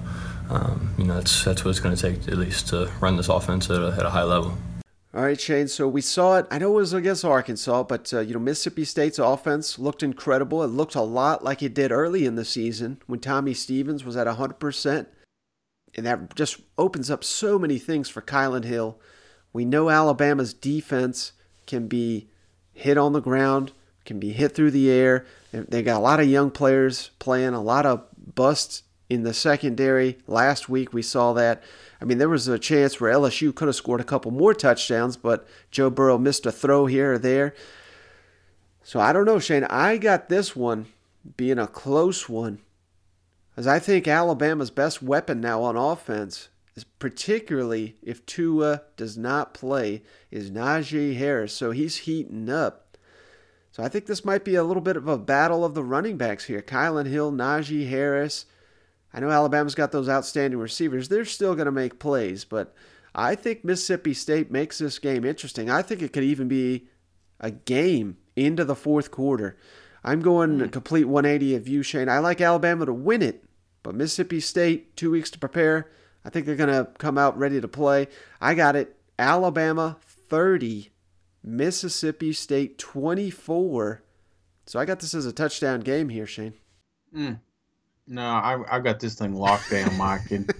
that's what it's going to take at least to run this offense at a high level. All right, Shane, so we saw it. I know it was against Arkansas, but, Mississippi State's offense looked incredible. It looked a lot like it did early in the season when Tommy Stevens was at 100%. And that just opens up so many things for Kylan Hill. We know Alabama's defense can be hit on the ground, can be hit through the air. They got a lot of young players playing, a lot of busts in the secondary. Last week we saw that. There was a chance where LSU could have scored a couple more touchdowns, but Joe Burrow missed a throw here or there. So I don't know, Shane. I got this one being a close one, as I think Alabama's best weapon now on offense, is particularly if Tua does not play, is Najee Harris. So he's heating up. So I think this might be a little bit of a battle of the running backs here. Kylan Hill, Najee Harris. I know Alabama's got those outstanding receivers. They're still going to make plays, but I think Mississippi State makes this game interesting. I think it could even be a game into the fourth quarter. I'm going a complete 180 of you, Shane. I like Alabama to win it, but Mississippi State, 2 weeks to prepare. I think they're going to come out ready to play. I got it. Alabama 30, Mississippi State 24. So I got this as a touchdown game here, Shane. No, I've got this thing locked down, Mike, and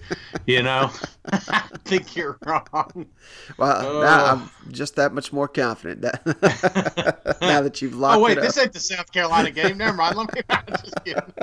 I think you're wrong. Well, now I'm just that much more confident now that you've locked it up. Oh wait, this ain't the South Carolina game. Never mind. I'm just kidding.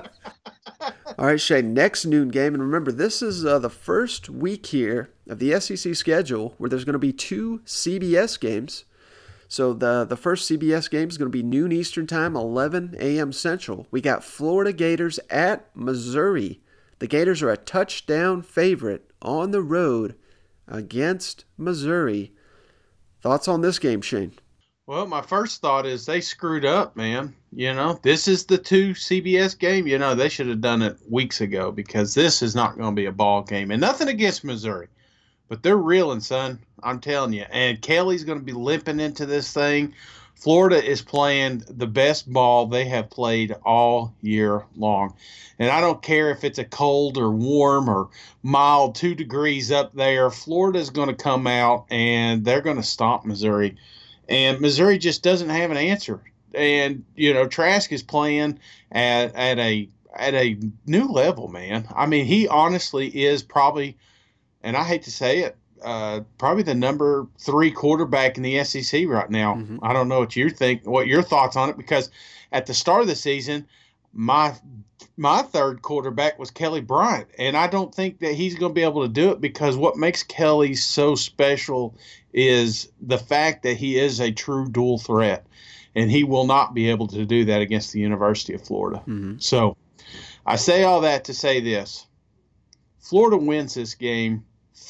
All right, Shane. Next noon game, and remember, this is the first week here of the SEC schedule where there's going to be 2 CBS games. So the first CBS game is going to be noon Eastern time, 11 a.m. Central. We got Florida Gators at Missouri. The Gators are a touchdown favorite on the road against Missouri. Thoughts on this game, Shane? Well, my first thought is they screwed up, man. This is the 2 CBS game. They should have done it weeks ago because this is not going to be a ball game. And nothing against Missouri, but they're reeling, son. I'm telling you. And Kelly's going to be limping into this thing. Florida is playing the best ball they have played all year long. And I don't care if it's a cold or warm or mild 2 degrees up there. Florida's going to come out and they're going to stomp Missouri. And Missouri just doesn't have an answer. And, Trask is playing at a new level, man. I mean, he honestly is probably, and I hate to say it, probably the number 3 quarterback in the SEC right now. Mm-hmm. I don't know what you think, what your thoughts on it, because at the start of the season, my third quarterback was Kelly Bryant, and I don't think that he's going to be able to do it because what makes Kelly so special is the fact that he is a true dual threat, and he will not be able to do that against the University of Florida. Mm-hmm. So I say all that to say this. Florida wins this game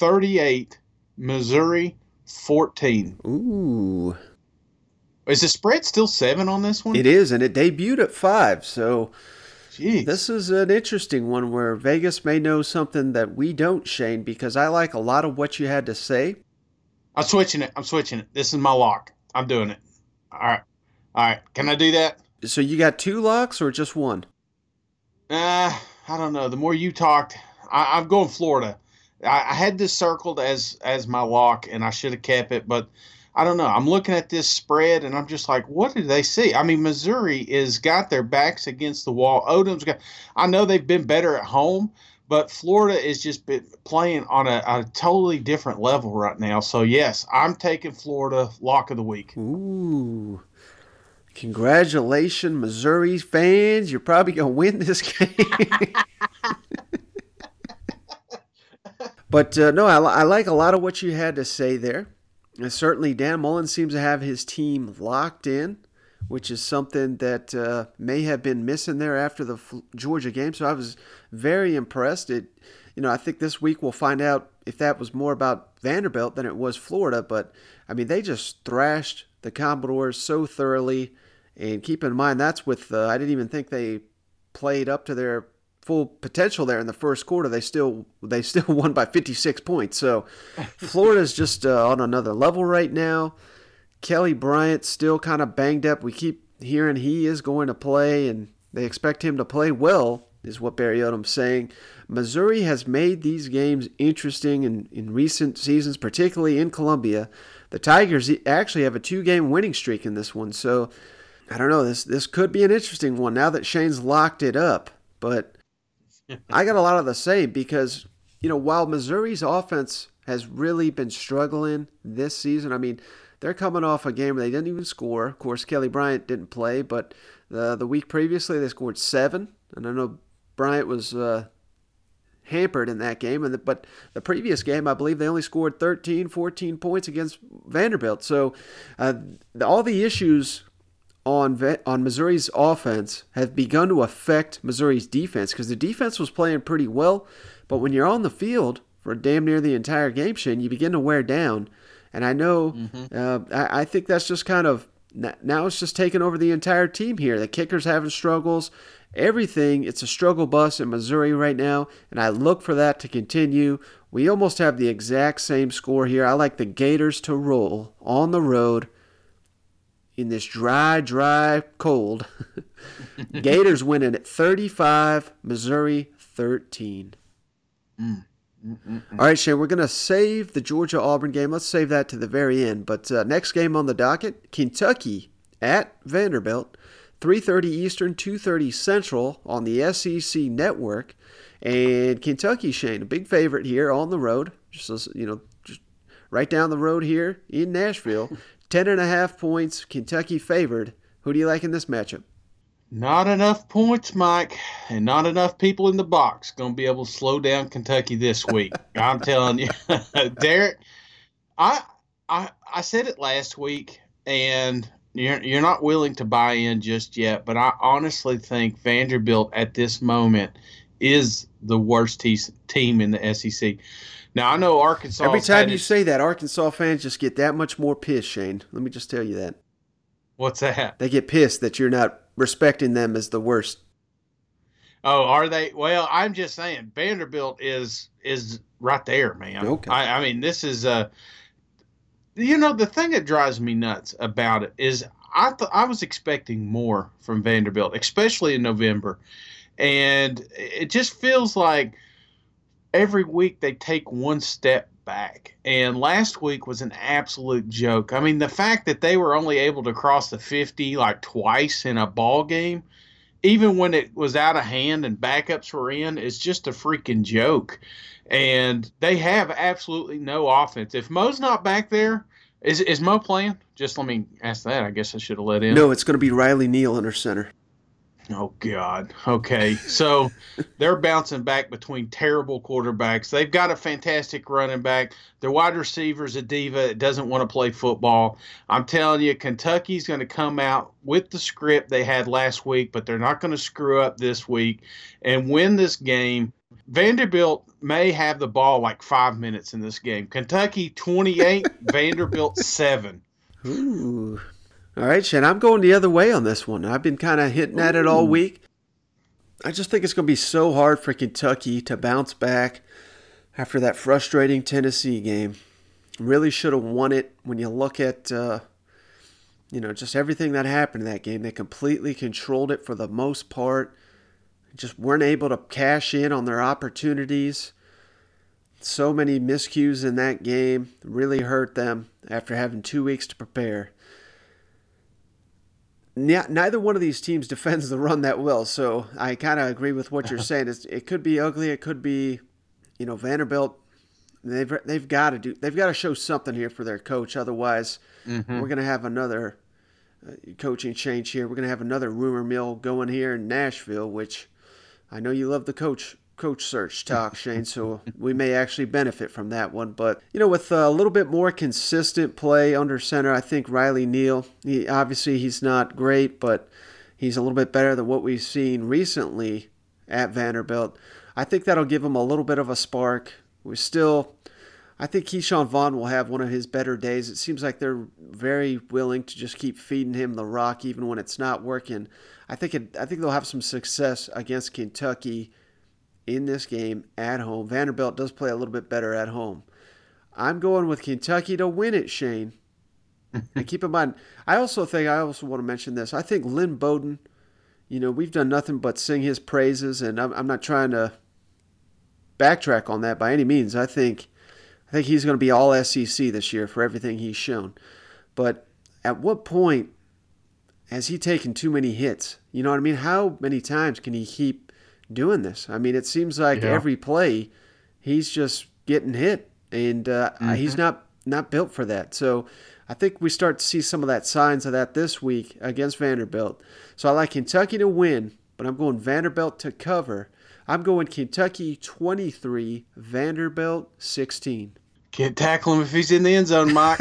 38, Missouri 14. Ooh. Is the spread still 7 on this one? It is, and it debuted at 5. So jeez. This is an interesting one where Vegas may know something that we don't, Shane, because I like a lot of what you had to say. I'm switching it. This is my lock. I'm doing it. All right. Can I do that? So you got 2 locks or just 1? I don't know. The more you talked, I'm going Florida. I had this circled as my lock, and I should have kept it, but I don't know. I'm looking at this spread, and I'm just like, what did they see? I mean, Missouri is got their backs against the wall. Odom's got – I know they've been better at home, but Florida is just playing on a totally different level right now. So, yes, I'm taking Florida lock of the week. Ooh. Congratulations, Missouri fans. You're probably going to win this game. But, no, I like a lot of what you had to say there. And certainly Dan Mullen seems to have his team locked in, which is something that may have been missing there after the Georgia game. So I was very impressed. I think this week we'll find out if that was more about Vanderbilt than it was Florida. But, I mean, they just thrashed the Commodores so thoroughly. And keep in mind, that's with I didn't even think they played up to their full potential there in the first quarter. They still won by 56 points. So Florida's just on another level right now. Kelly Bryant still kind of banged up. We keep hearing he is going to play, and they expect him to play well, is what Barry Odom's saying. Missouri has made these games interesting in recent seasons, particularly in Columbia. The Tigers actually have a 2-game winning streak in this one. So I don't know. This could be an interesting one now that Shane's locked it up. But I got a lot of the same because, while Missouri's offense has really been struggling this season, I mean, they're coming off a game where they didn't even score. Of course, Kelly Bryant didn't play, but the week previously they scored 7. And I know Bryant was hampered in that game. But the previous game, I believe they only scored 13, 14 points against Vanderbilt. So all the issues on Missouri's offense have begun to affect Missouri's defense because the defense was playing pretty well, but when you're on the field for damn near the entire game, Shane, you begin to wear down. And I know, I think that's just kind of, now it's just taking over the entire team here. The kicker's having struggles. Everything, it's a struggle bus in Missouri right now, and I look for that to continue. We almost have the exact same score here. I like the Gators to roll on the road in this dry cold. Gators winning at 35, Missouri 13. All right, Shane, we're going to save the Georgia-Auburn game. Let's save that to the very end. But next game on the docket, Kentucky at Vanderbilt. 3:30 Eastern, 2:30 Central on the SEC Network. And Kentucky, Shane, a big favorite here on the road. Just right down the road here in Nashville. 10.5 points, Kentucky favored. Who do you like in this matchup? Not enough points, Mike, and not enough people in the box going to be able to slow down Kentucky this week. I'm telling you. Derek, I said it last week, and you're not willing to buy in just yet, but I honestly think Vanderbilt at this moment is the worst team in the SEC. Now, I know Arkansas. Every time you say that, Arkansas fans just get that much more pissed, Shane. Let me just tell you that. What's that? They get pissed that you're not respecting them as the worst. Oh, are they? Well, I'm just saying Vanderbilt is right there, man. Okay. I mean, this is the thing that drives me nuts about it is I was expecting more from Vanderbilt, especially in November. And it just feels like every week they take one step back. And last week was an absolute joke. I mean, the fact that they were only able to cross the 50 like twice in a ball game, even when it was out of hand and backups were in, is just a freaking joke. And they have absolutely no offense. If Mo's not back there, is Mo playing? Just let me ask that. I guess I should have let in. No, it's going to be Riley Neal under center. Oh, God. Okay. So they're bouncing back between terrible quarterbacks. They've got a fantastic running back. Their wide receiver's a diva that doesn't want to play football. I'm telling you, Kentucky's going to come out with the script they had last week, but they're not going to screw up this week and win this game. Vanderbilt may have the ball like 5 minutes in this game. Kentucky 28, Vanderbilt 7. Ooh. All right, Shane, I'm going the other way on this one. I've been kind of hitting at it all week. I just think it's going to be so hard for Kentucky to bounce back after that frustrating Tennessee game. Really should have won it when you look at, just everything that happened in that game. They completely controlled it for the most part. Just weren't able to cash in on their opportunities. So many miscues in that game really hurt them after having 2 weeks to prepare. Neither one of these teams defends the run that well, so I kind of agree with what you're saying. It could be ugly. It could be, Vanderbilt. They've got to show something here for their coach. Otherwise, we're going to have another coaching change here. We're going to have another rumor mill going here in Nashville, which I know you love the coach search talk, Shane, so we may actually benefit from that one. But, with a little bit more consistent play under center, I think Riley Neal, he's not great, but he's a little bit better than what we've seen recently at Vanderbilt. I think that'll give him a little bit of a spark. I think Keyshawn Vaughn will have one of his better days. It seems like they're very willing to just keep feeding him the rock even when it's not working. I think they'll have some success against Kentucky in this game at home. Vanderbilt does play a little bit better at home. I'm going with Kentucky to win it, Shane. And keep in mind, I also want to mention this. I think Lynn Bowden, we've done nothing but sing his praises, and I'm not trying to backtrack on that by any means. I think he's going to be all SEC this year for everything he's shown. But at what point has he taken too many hits? You know what I mean? How many times can he keep doing this? I mean, it seems like every play he's just getting hit, and he's not built for that. So I think we start to see some of that signs of that this week against Vanderbilt. So I like Kentucky to win, but I'm going Vanderbilt to cover. I'm going Kentucky 23, Vanderbilt 16. Can't tackle him if he's in the end zone, Mike.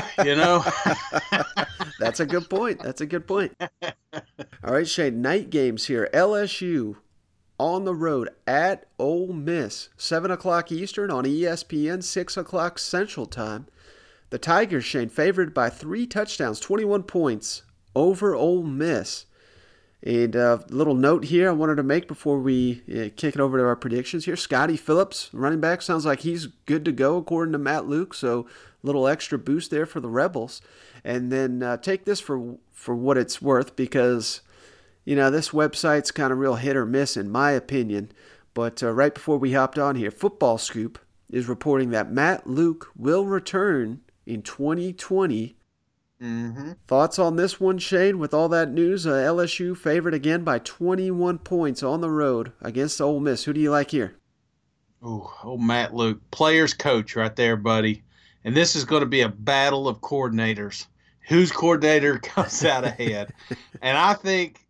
That's a good point. All right, Shane, night games here. LSU on the road at Ole Miss, 7 o'clock Eastern on ESPN, 6 o'clock Central Time. The Tigers, Shane, favored by 3 touchdowns, 21 points over Ole Miss. And a little note here I wanted to make before we kick it over to our predictions here. Scotty Phillips, running back, sounds like he's good to go according to Matt Luke, so a little extra boost there for the Rebels. And then take this for what it's worth, because this website's kind of real hit or miss in my opinion. But right before we hopped on here, Football Scoop is reporting that Matt Luke will return in 2020 Mm-hmm. Thoughts on this one, Shane? With all that news, LSU favored again by 21 points on the road against Ole Miss. Who do you like here? Oh, Matt Luke, players coach right there, buddy. And this is going to be a battle of coordinators. Whose coordinator comes out ahead? And I think,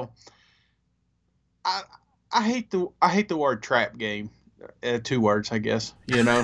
I hate the word trap game. 2 words, I guess.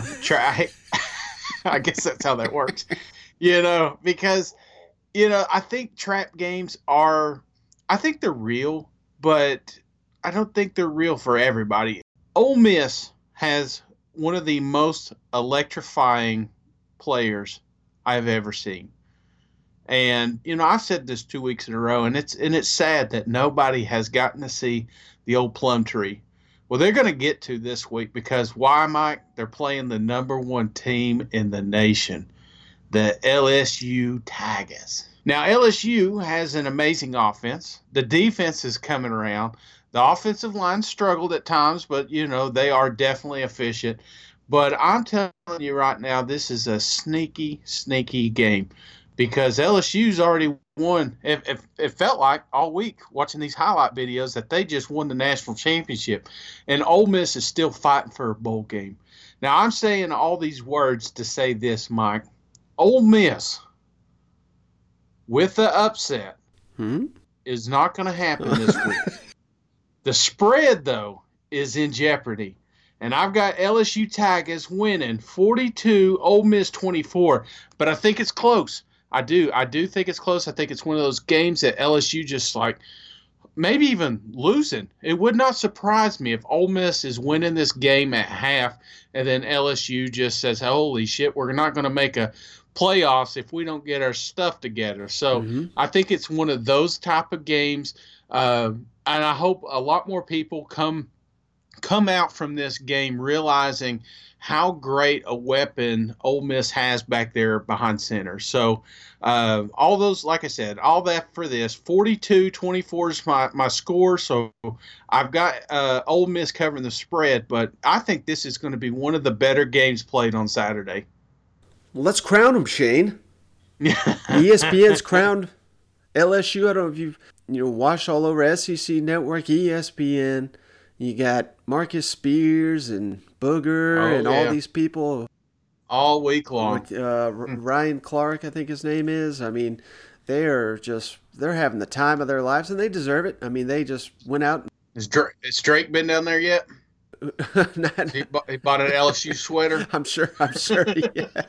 I guess that's how that works. Because I think trap games I think they're real, but I don't think they're real for everybody. Ole Miss has one of the most electrifying players I've ever seen. And, I've said this 2 weeks in a row, and it's sad that nobody has gotten to see the old plum tree. Well, they're going to get to this week because why, Mike? They're playing the number 1 team in the nation, the LSU Tigers. Now, LSU has an amazing offense. The defense is coming around. The offensive line struggled at times, but, they are definitely efficient. But I'm telling you right now, this is a sneaky, sneaky game because LSU's already won. It felt like all week watching these highlight videos that they just won the national championship. And Ole Miss is still fighting for a bowl game. Now, I'm saying all these words to say this, Mike. Ole Miss, with the upset, is not going to happen this week. The spread, though, is in jeopardy. And I've got LSU Tigers winning 42, Ole Miss 24. But I think it's close. I do think it's close. I think it's one of those games that LSU just maybe even losing. It would not surprise me if Ole Miss is winning this game at half and then LSU just says, holy shit, we're not going to make a playoffs if we don't get our stuff together. So I think it's one of those type of games. And I hope a lot more people come out from this game realizing how great a weapon Ole Miss has back there behind center. So all those, like I said, all that for this. 42-24 is my score. So I've got Ole Miss covering the spread, but I think this is going to be one of the better games played on Saturday. Well, let's crown them, Shane. ESPN's crowned LSU. I don't know if you've watched all over SEC Network, ESPN. You got Marcus Spears and Booger and all these people. All week long. Ryan Clark, I think his name is. I mean, they're having the time of their lives, and they deserve it. I mean, they just went out. Has Drake been down there yet? He bought an LSU sweater. I'm sure he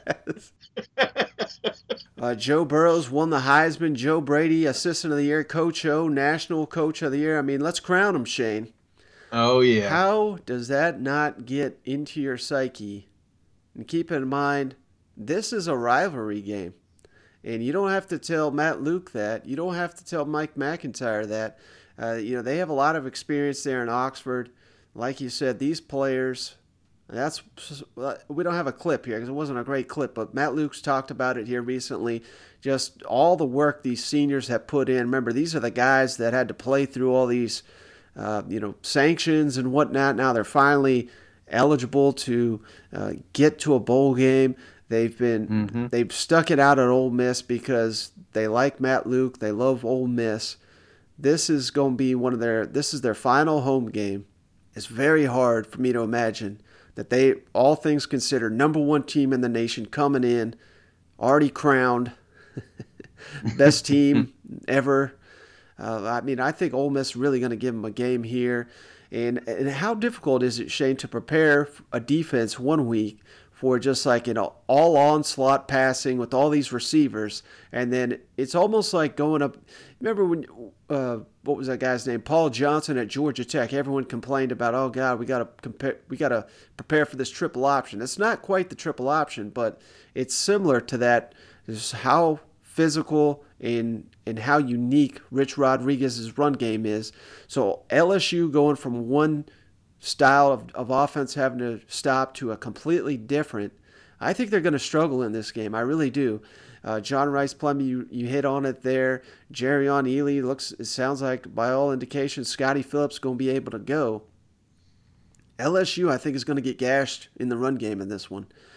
has. Joe Burrows won the Heisman. Joe Brady, Assistant of the Year. Coach O, National Coach of the Year. I mean, let's crown him, Shane. Oh, yeah. How does that not get into your psyche? And keep in mind, this is a rivalry game. And you don't have to tell Matt Luke that. You don't have to tell Mike McIntyre that. They have a lot of experience there in Oxford. Like you said, these players, we don't have a clip here because it wasn't a great clip, but Matt Luke's talked about it here recently. Just all the work these seniors have put in. Remember, these are the guys that had to play through all these sanctions and whatnot. Now they're finally eligible to get to a bowl game. They've stuck it out at Ole Miss because they like Matt Luke. They love Ole Miss. This is going to be this is their final home game. It's very hard for me to imagine that they, all things considered, number 1 team in the nation coming in, already crowned, best team ever. I think Ole Miss is really going to give them a game here. And how difficult is it, Shane, to prepare a defense 1 week for just all onslaught passing with all these receivers, and then it's almost like going up. Remember when what was that guy's name? Paul Johnson at Georgia Tech. Everyone complained about, oh God, we got to prepare for this triple option. It's not quite the triple option, but it's similar to that. Just how physical and how unique Rich Rodriguez's run game is. So LSU going from one style of offense having to stop to a completely different. I think they're going to struggle in this game. I really do. John Rice Plumlee, you hit on it there. Jerrion Ealy it sounds like by all indications Scotty Phillips going to be able to go. LSU I think is going to get gashed in the run game in this one.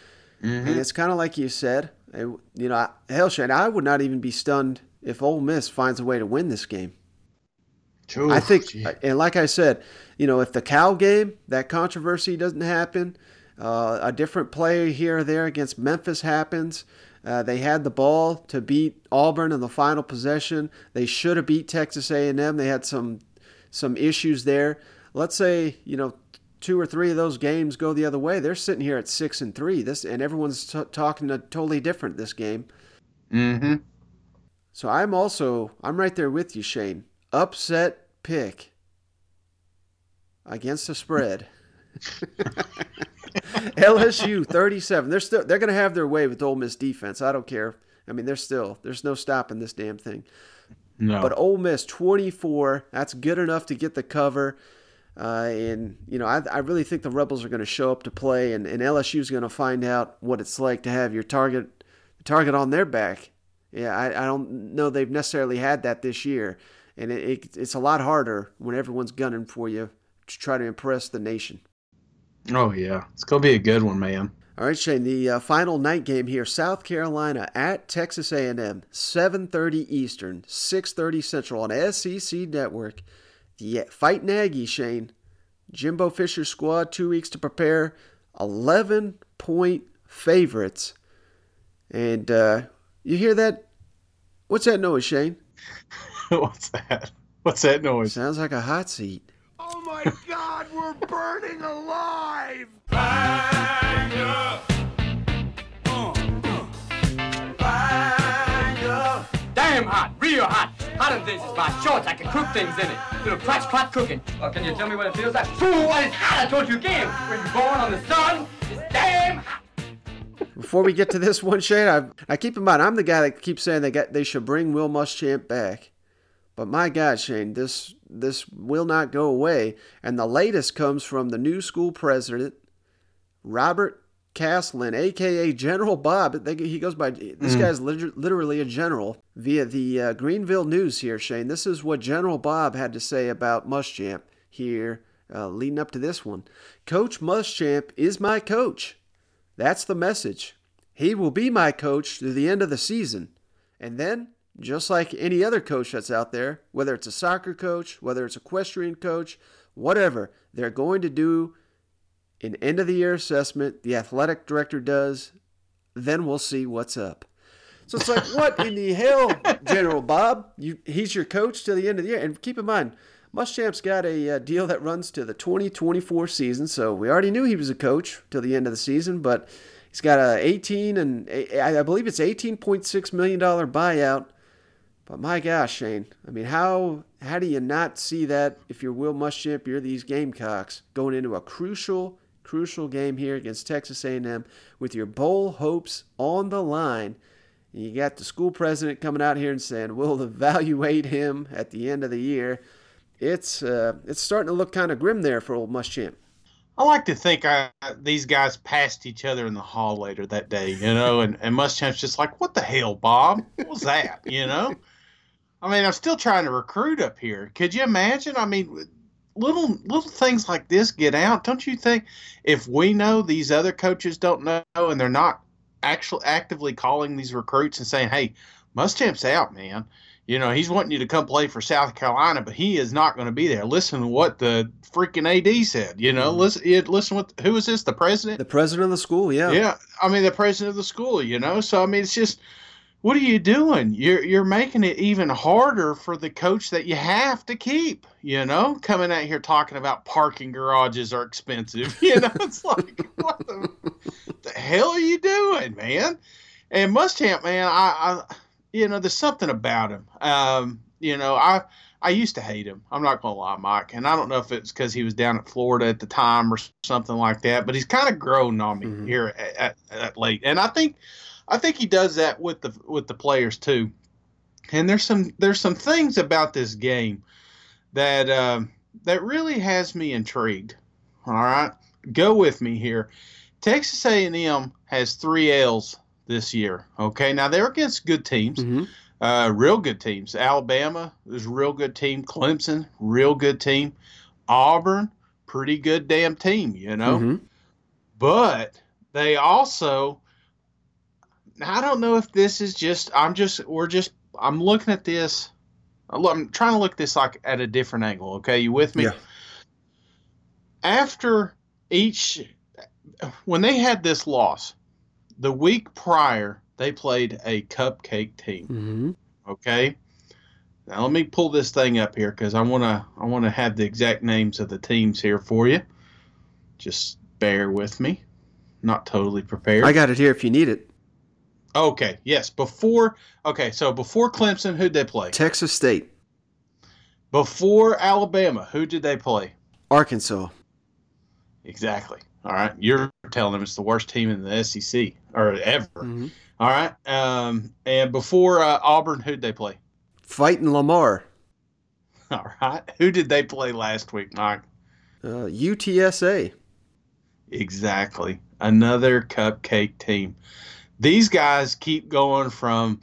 And it's kind of like you said, hell, Shane, I would not even be stunned if Ole Miss finds a way to win this game. True. I think, and like I said, if the Cal game, that controversy doesn't happen, a different play here or there against Memphis happens. They had the ball to beat Auburn in the final possession. They should have beat Texas A&M. They had some issues there. Let's say 2 or 3 of those games go the other way. They're sitting here at 6-3. And everyone's talking totally different this game. Mm-hmm. So I'm right there with you, Shane. Upset pick against the spread. LSU 37. They're going to have their way with Ole Miss defense. I don't care. I mean, there's no stopping this damn thing. No. But Ole Miss 24. That's good enough to get the cover. I really think the Rebels are going to show up to play, and LSU is going to find out what it's like to have your target on their back. Yeah, I don't know they've necessarily had that this year, and it's a lot harder when everyone's gunning for you to try to impress the nation. Oh, yeah. It's going to be a good one, man. All right, Shane, the final night game here, South Carolina at Texas A&M, 7:30 Eastern, 6:30 Central on SEC Network. The Fighting Aggie, Shane. Jimbo Fisher's squad, 2 weeks to prepare, 11-point favorites. And you hear that? What's that noise, Shane? What's that? What's that noise? Sounds like a hot seat. Oh my God, we're burning alive! Fire! Fire! Damn hot, real hot. Hotter than this is my shorts. I can cook things in it. Little crotch pot cooking. Well, can you tell me what it feels like? Fool, what is hot? I told you again. When you're born on the sun, it's damn hot. Before we get to this one, Shane, I keep in mind, I'm the guy that keeps saying they should bring Will Muschamp back. But my God, Shane, this will not go away. And the latest comes from the new school president, Robert Castlin, a.k.a. General Bob. He goes by, this guy's literally a general, via the Greenville News here, Shane. This is what General Bob had to say about Muschamp here leading up to this one. Coach Muschamp is my coach. That's the message. He will be my coach through the end of the season. And then, just like any other coach that's out there, whether it's a soccer coach, whether it's an equestrian coach, whatever, they're going to do an end-of-the-year assessment. The athletic director does. Then we'll see what's up. So it's like, what in the hell, General Bob? He's your coach till the end of the year. And keep in mind, Muschamp's got a deal that runs to the 2024 season, so we already knew he was a coach till the end of the season, but he's got I believe it's $18.6 million buyout. But my gosh, Shane, I mean, how do you not see that if you're Will Muschamp, you're these Gamecocks, going into a crucial game here against Texas A&M with your bowl hopes on the line? And you got the school president coming out here and saying, we'll evaluate him at the end of the year. It's starting to look kind of grim there for old Muschamp. I like to think these guys passed each other in the hall later that day, and Muschamp's just like, what the hell, Bob? What was that, I mean, I'm still trying to recruit up here. Could you imagine? I mean, little things like this get out. Don't you think if we know these other coaches don't know and they're not actually actively calling these recruits and saying, hey, Muschamp's out, man. He's wanting you to come play for South Carolina, but he is not going to be there. Listen to what the freaking AD said. Listen what, who is this? The president? The president of the school, yeah. Yeah, I mean, the president of the school, So, I mean, it's just, what are you doing? You're making it even harder for the coach that you have to keep, coming out here talking about parking garages are expensive. It's like, what the hell are you doing, man? And Muschamp, man, I there's something about him. I used to hate him. I'm not going to lie, Mike. And I don't know if it's because he was down at Florida at the time or something like that, but he's kind of grown on me here at late. And I think he does that with the players too. And there's some things about this game that really has me intrigued. All right, go with me here. Texas A&M has 3 L's this year. Okay, now they're against good teams, real good teams. Alabama is a real good team. Clemson, real good team. Auburn, pretty good damn team, But they also I don't know if this is I'm looking at this. I'm trying to look at this like at a different angle. Okay, you with me? Yeah. After when they had this loss, the week prior, they played a cupcake team. Mm-hmm. Okay. Now let me pull this thing up here because I wanna have the exact names of the teams here for you. Just bear with me. Not totally prepared. I got it here if you need it. Okay. Yes. So before Clemson, who'd they play? Texas State. Before Alabama, who did they play? Arkansas. Exactly. All right. You're telling them it's the worst team in the SEC or ever. Mm-hmm. All right. And before Auburn, who'd they play? Fighting Lamar. All right. Who did they play last week, Mike? UTSA. Exactly. Another cupcake team. These guys keep going from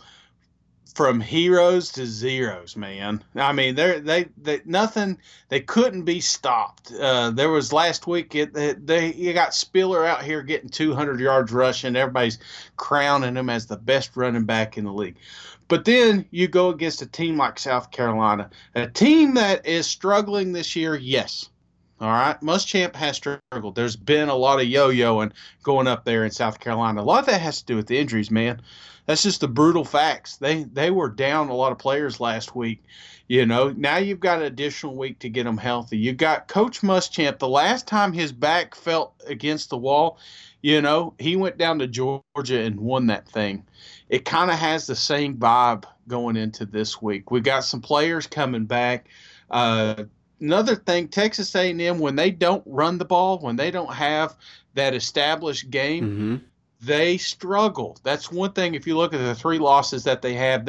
heroes to zeros, man. I mean, they couldn't be stopped. There was last week you got Spiller out here getting 200 yards rushing. Everybody's crowning him as the best running back in the league. But then you go against a team like South Carolina, a team that is struggling this year. Yes. All right. Muschamp has struggled. There's been a lot of yo-yoing going up there in South Carolina. A lot of that has to do with the injuries, man. That's just the brutal facts. They were down a lot of players last week. You know, now you've got an additional week to get them healthy. You got Coach Muschamp. The last time his back felt against the wall, you know, he went down to Georgia and won that thing. It kind of has the same vibe going into this week. We got some players coming back. Another thing, Texas A&M, when they don't run the ball, when they don't have that established game, Mm-hmm. they struggle. That's one thing. If you look at the 3 losses that they had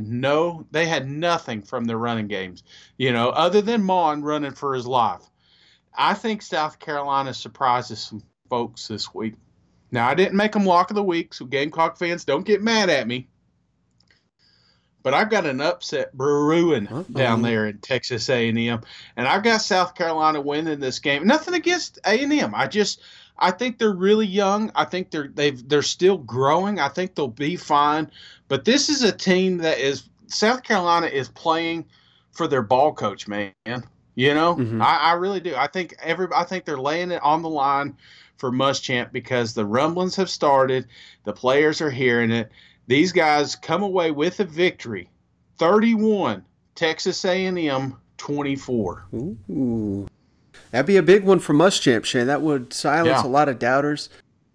nothing from their running games, you know, other than Mon running for his life. I think South Carolina surprises some folks this week. Now, I didn't make them lock of the week, so Gamecock fans, don't get mad at me. But I've got an upset brewing down there in Texas A&M, and I've got South Carolina winning this game. Nothing against A&M. I think they're really young. I think they're still growing. I think they'll be fine. But this is a team that South Carolina is playing for their ball coach, man. You know, Mm-hmm. I really do. I think they're laying it on the line for Muschamp because the rumblings have started. The players are hearing it. These guys come away with a victory, 31, Texas A&M 24. Ooh. That'd be a big one for Muschamp, Shane. That would silence a lot of doubters.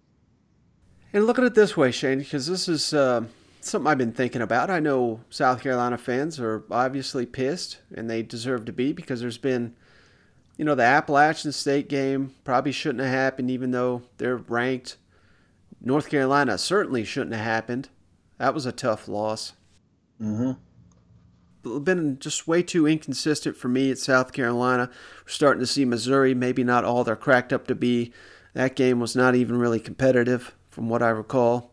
And look at it this way, Shane, because this is something I've been thinking about. I know South Carolina fans are obviously pissed, and they deserve to be, because there's been, you know, the Appalachian State game probably shouldn't have happened, even though they're ranked. North Carolina certainly shouldn't have happened. That was a tough loss. Mm-hmm. Been just way too inconsistent for me at South Carolina. We're starting to see Missouri, maybe not all they're cracked up to be. That game was not even really competitive, from what I recall.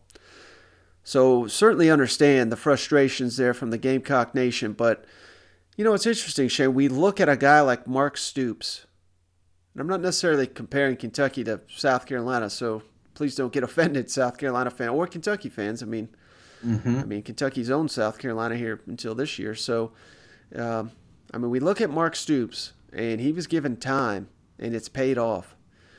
So certainly understand the frustrations there from the Gamecock Nation. But, you know, it's interesting, Shane. We look at a guy like Mark Stoops. And I'm not necessarily comparing Kentucky to South Carolina, so please don't get offended, South Carolina fan or Kentucky fans. I mean, Kentucky's owned South Carolina here until this year. So, we look at Mark Stoops, and he was given time, and it's paid off.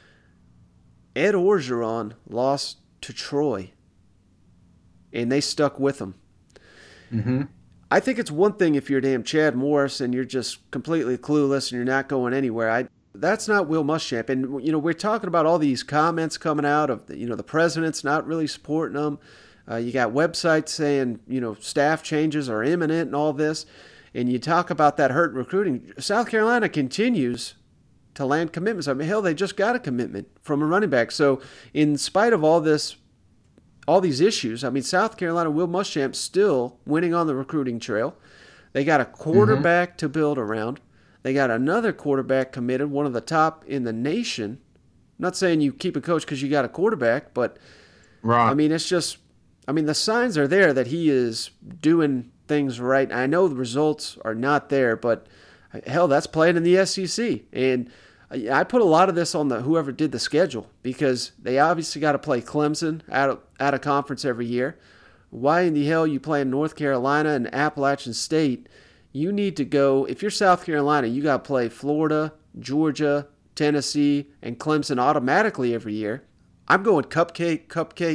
Ed Orgeron lost to Troy, and they stuck with him. Mm-hmm. I think it's one thing if you're damn Chad Morris and you're just completely clueless and you're not going anywhere. That's not Will Muschamp. And, you know, we're talking about all these comments coming out of, the president's not really supporting them. You got websites saying, staff changes are imminent and all this. And you talk about that hurt recruiting. South Carolina continues to land commitments. I mean, hell, they just got a commitment from a running back. So in spite of all these issues, South Carolina, Will Muschamp still winning on the recruiting trail. They got a quarterback to build around. They got another quarterback committed, one of the top in the nation. I'm not saying you keep a coach because you got a quarterback, but right. It's just, the signs are there that he is doing things right. I know the results are not there, but hell, that's playing in the SEC. And I put a lot of this on whoever did the schedule, because they obviously got to play Clemson out of conference every year. why in the hell you playing North Carolina and Appalachian State? You need to go, if you're South Carolina, you got to play Florida, Georgia, Tennessee, and Clemson automatically every year. I'm going cupcake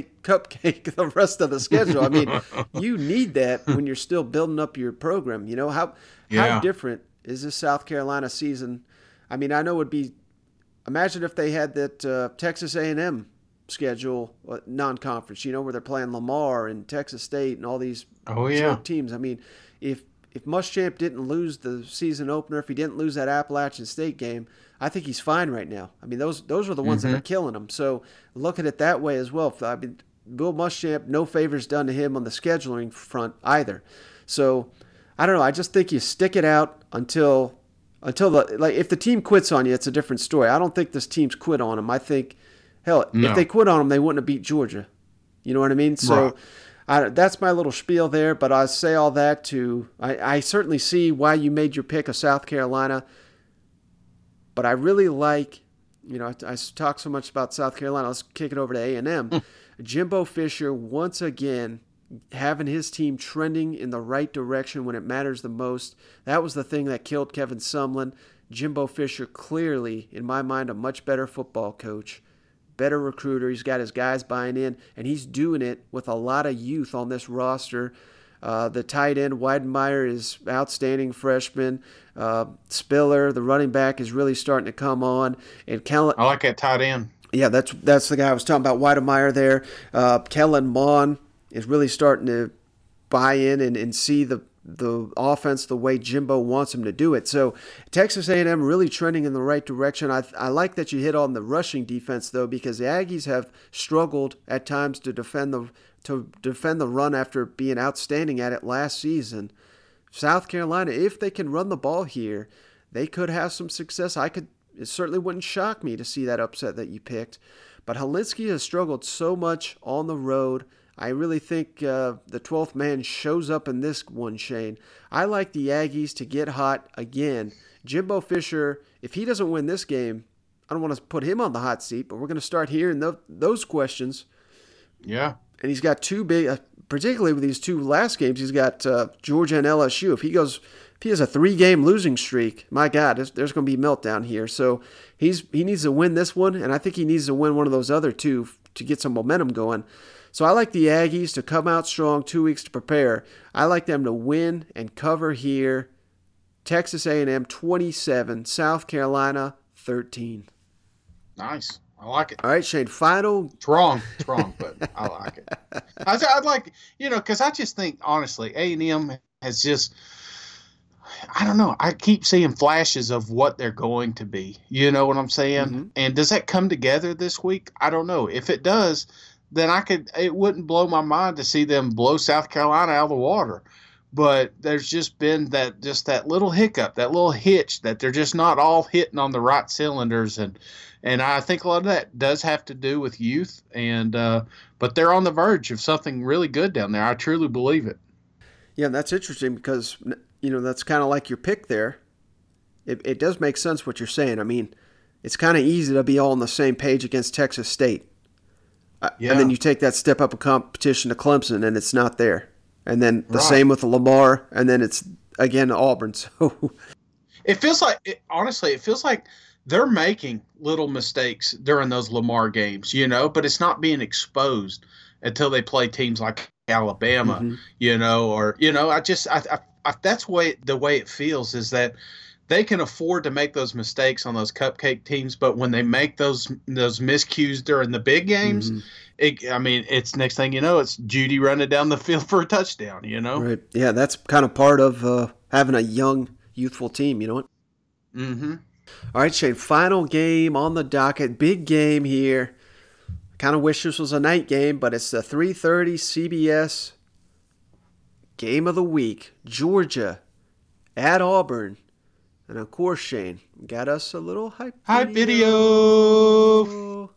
the rest of the schedule. I mean, you need that when you're still building up your program. You know, how different is this South Carolina season? I mean, I know it would be, imagine if they had that Texas A&M schedule, non-conference, you know, where they're playing Lamar and Texas State and all these teams. I mean, if Muschamp didn't lose the season opener, if he didn't lose that Appalachian State game, I think he's fine right now. I mean, those are the ones that are killing him. So look at it that way as well. I mean, Bill Muschamp, no favors done to him on the scheduling front either. So I don't know. I just think you stick it out until if the team quits on you, it's a different story. I don't think this team's quit on him. I think, if they quit on him, they wouldn't have beat Georgia. You know what I mean? So that's my little spiel there. But I say all that to I certainly see why you made your pick of South Carolina. But I really like, you know, I talk so much about South Carolina. Let's kick it over to A&M. Jimbo Fisher, once again, having his team trending in the right direction when it matters the most. That was the thing that killed Kevin Sumlin. Jimbo Fisher, clearly, in my mind, a much better football coach, better recruiter. He's got his guys buying in, and he's doing it with a lot of youth on this roster. The tight end, Weidenmeyer, is outstanding freshman. Spiller, the running back, is really starting to come on. And Kellen, I like that tight end. Yeah, that's the guy I was talking about, Weidenmeyer there. Kellen Mond is really starting to buy in and see the offense the way Jimbo wants him to do it. So Texas A&M really trending in the right direction. I like that you hit on the rushing defense, though, because the Aggies have struggled at times to defend the run after being outstanding at it last season. South Carolina, if they can run the ball here, they could have some success. It certainly wouldn't shock me to see that upset that you picked. But Hilinski has struggled so much on the road. I really think the 12th man shows up in this one, Shane. I like the Aggies to get hot again. Jimbo Fisher, if he doesn't win this game, I don't want to put him on the hot seat, but we're going to start hearing those questions. Yeah. And he's got two big, particularly with these two last games, he's got Georgia and LSU. If he has a 3-game losing streak, my God, there's going to be a meltdown here. So he needs to win this one, and I think he needs to win one of those other two to get some momentum going. So I like the Aggies to come out strong, 2 weeks to prepare. I like them to win and cover here. Texas A&M 27, South Carolina 13. Nice. I like it. All right, Shane, final. It's wrong, but I like it. I'd like, because I just think, honestly, A&M has just, I don't know. I keep seeing flashes of what they're going to be. You know what I'm saying? Mm-hmm. And does that come together this week? I don't know. If it does, then it wouldn't blow my mind to see them blow South Carolina out of the water. But there's just been that little hiccup, that little hitch, that they're just not all hitting on the right cylinders. And I think a lot of that does have to do with youth. But they're on the verge of something really good down there. I truly believe it. Yeah, that's interesting because, that's kind of like your pick there. It does make sense what you're saying. I mean, it's kind of easy to be all on the same page against Texas State. Yeah. And then you take that step up of competition to Clemson, and it's not there. And then the same with Lamar, and then it's, again, Auburn. So it feels like, honestly, they're making little mistakes during those Lamar games, but it's not being exposed until they play teams like Alabama, that's the way it feels, is that they can afford to make those mistakes on those cupcake teams, but when they make those miscues during the big games, it's next thing you know, it's Judy running down the field for a touchdown, Right. Yeah, that's kind of part of having a young, youthful team, you know what? Mm-hmm. All right, Shane, final game on the docket. Big game here. Kind of wish this was a night game, but it's the 3:30 CBS game of the week. Georgia at Auburn. And of course, Shane, got us a little hype video. Well,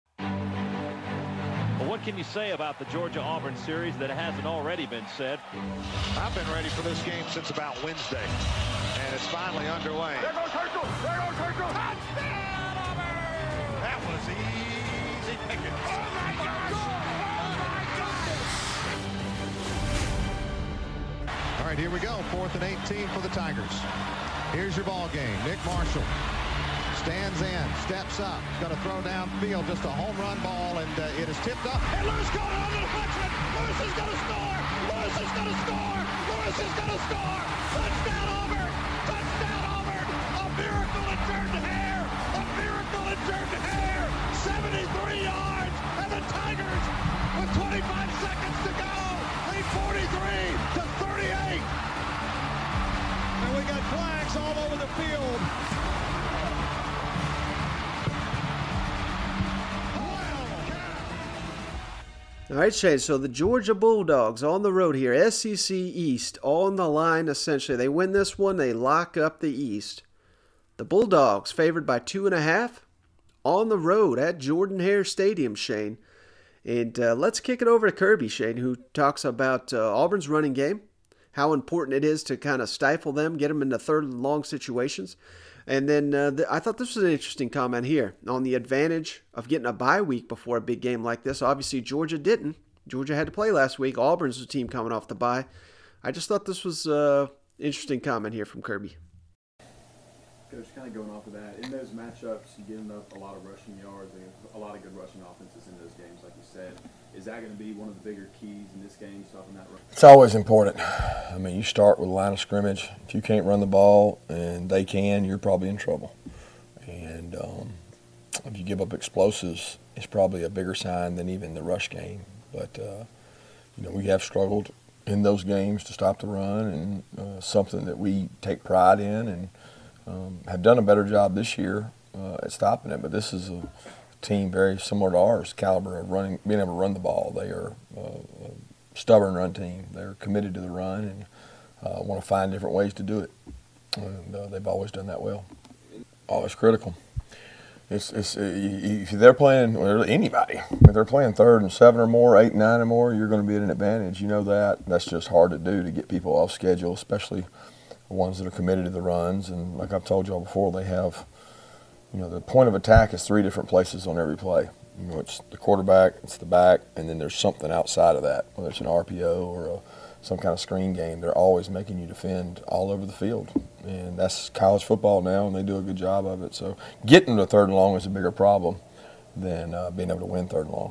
what can you say about the Georgia-Auburn series that hasn't already been said? I've been ready for this game since about Wednesday, and it's finally underway. There goes Herschel! There goes Herschel! Touchdown, Auburn! That was easy picking. Oh, my gosh! Oh, my gosh! right, here we go. 4th and 18 for the Tigers. Here's your ball game. Nick Marshall stands in, steps up, going to throw downfield, just a home run ball, and it is tipped up. And Lewis going on the deflection. Lewis is going to score. Lewis is going to score. Lewis is going to score. Touchdown Auburn. Touchdown Auburn. A miracle in Jordan Hare. A miracle in Jordan Hare. 73 yards, and the Tigers, with 25 seconds to go, lead 43 to 38. And we got flags all over the field. All right, Shane, so the Georgia Bulldogs on the road here, SEC East, on the line essentially. They win this one, they lock up the East. The Bulldogs favored by 2.5 on the road at Jordan-Hare Stadium, Shane. And let's kick it over to Kirby, Shane, who talks about Auburn's running game, how important it is to kind of stifle them, get them into third and long situations. And then I thought this was an interesting comment here on the advantage of getting a bye week before a big game like this. Obviously, Georgia didn't. Georgia had to play last week. Auburn's the team coming off the bye. I just thought this was an interesting comment here from Kirby. Coach, kind of going off of that, in those matchups, you giving up a lot of rushing yards and a lot of good rushing offenses in those games, like you said. Is that going to be one of the bigger keys in this game, stopping that run? It's always important. I mean, you start with a line of scrimmage. If you can't run the ball and they can, you're probably in trouble. And if you give up explosives, it's probably a bigger sign than even the rush game. But, we have struggled in those games to stop the run, and something that we take pride in and have done a better job this year at stopping it. But this is a team very similar to ours, caliber of being able to run the ball. They are a stubborn run team. They're committed to the run and want to find different ways to do it. And they've always done that well. Oh, it's critical. If they're playing, or anybody, if they're playing 3rd and 7 or more, 8 and 9 or more, you're going to be at an advantage. You know that. That's just hard to do, to get people off schedule, especially the ones that are committed to the runs. And like I've told y'all before, they have, the point of attack is 3 different places on every play. It's the quarterback, it's the back, and then there's something outside of that, whether it's an RPO or some kind of screen game. They're always making you defend all over the field. And that's college football now, and they do a good job of it. So getting to 3rd and long is a bigger problem than being able to win 3rd and long.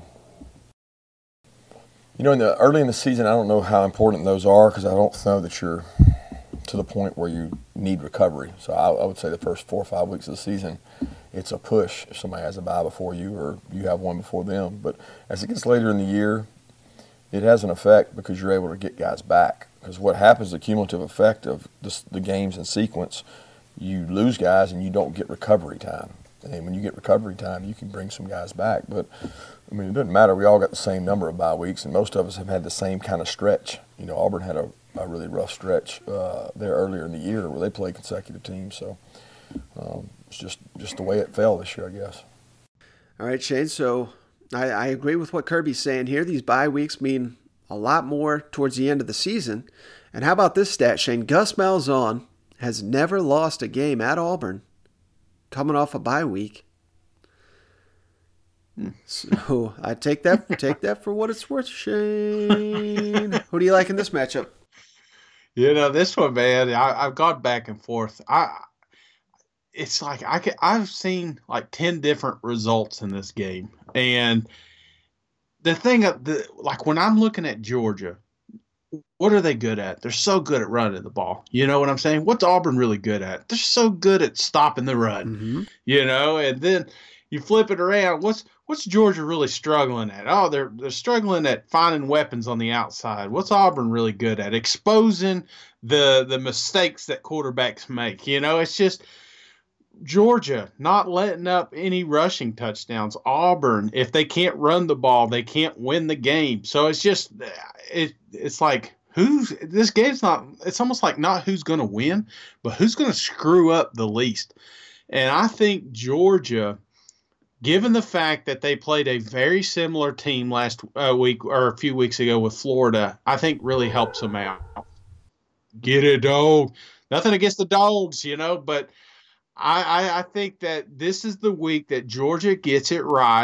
Early in the season, I don't know how important those are, because I don't know that you're to the point where you need recovery. So I would say the first 4 or 5 weeks of the season, it's a push if somebody has a bye before you or you have one before them. But as it gets later in the year, it has an effect because you're able to get guys back. Because what happens, the cumulative effect of the games in sequence, you lose guys and you don't get recovery time. And when you get recovery time, you can bring some guys back. But, it doesn't matter. We all got the same number of bye weeks, and most of us have had the same kind of stretch. Auburn had a really rough stretch there earlier in the year where they played consecutive teams. So it's just the way it fell this year, I guess. All right, Shane, so I agree with what Kirby's saying here. These bye weeks mean a lot more towards the end of the season. And how about this stat, Shane? Gus Malzahn has never lost a game at Auburn coming off a bye week. So I take that for what it's worth, Shane. Who do you like in this matchup? This one, man, I've gone back and forth. It's like I've seen like 10 different results in this game, and the thing, like when I'm looking at Georgia, what are they good at? They're so good at running the ball. You know what I'm saying? What's Auburn really good at? They're so good at stopping the run. And then you flip it around. What's Georgia really struggling at? Oh, they're struggling at finding weapons on the outside. What's Auburn really good at? Exposing the mistakes that quarterbacks make. It's just Georgia not letting up any rushing touchdowns. Auburn, if they can't run the ball, they can't win the game. So it's just it's like this game's not. It's almost like not who's going to win, but who's going to screw up the least. And I think Georgia, given the fact that they played a very similar team last week or a few weeks ago with Florida, I think really helps them out. Get it, dog. Nothing against the dogs, but I think that this is the week that Georgia gets it right.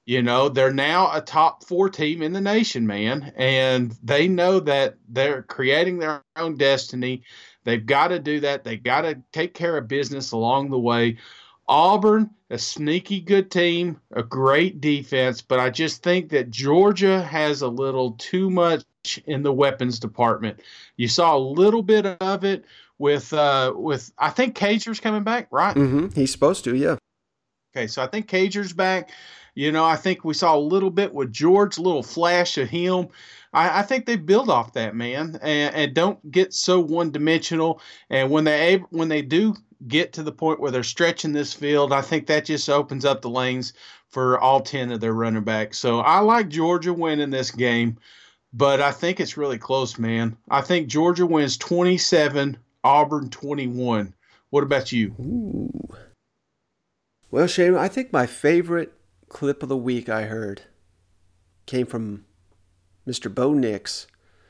You know, they're now a top 4 team in the nation, man, and they know that they're creating their own destiny. They've got to do that. They've got to take care of business along the way. Auburn, a sneaky good team, a great defense, but I just think that Georgia has a little too much in the weapons department. You saw a little bit of it with I think Cager's coming back, right? Mm-hmm. He's supposed to, yeah. Okay, so I think Cager's back. You know, I think we saw a little bit with George, a little flash of him. I think they build off that, man, and don't get so one-dimensional. And when they do get to the point where they're stretching this field, I think that just opens up the lanes for all 10 of their running backs. So I like Georgia winning this game, but I think it's really close, man. I think Georgia wins 27, Auburn 21. What about you? Ooh. Well, Shane, I think my favorite clip of the week I heard came from Mr. Bo Nix.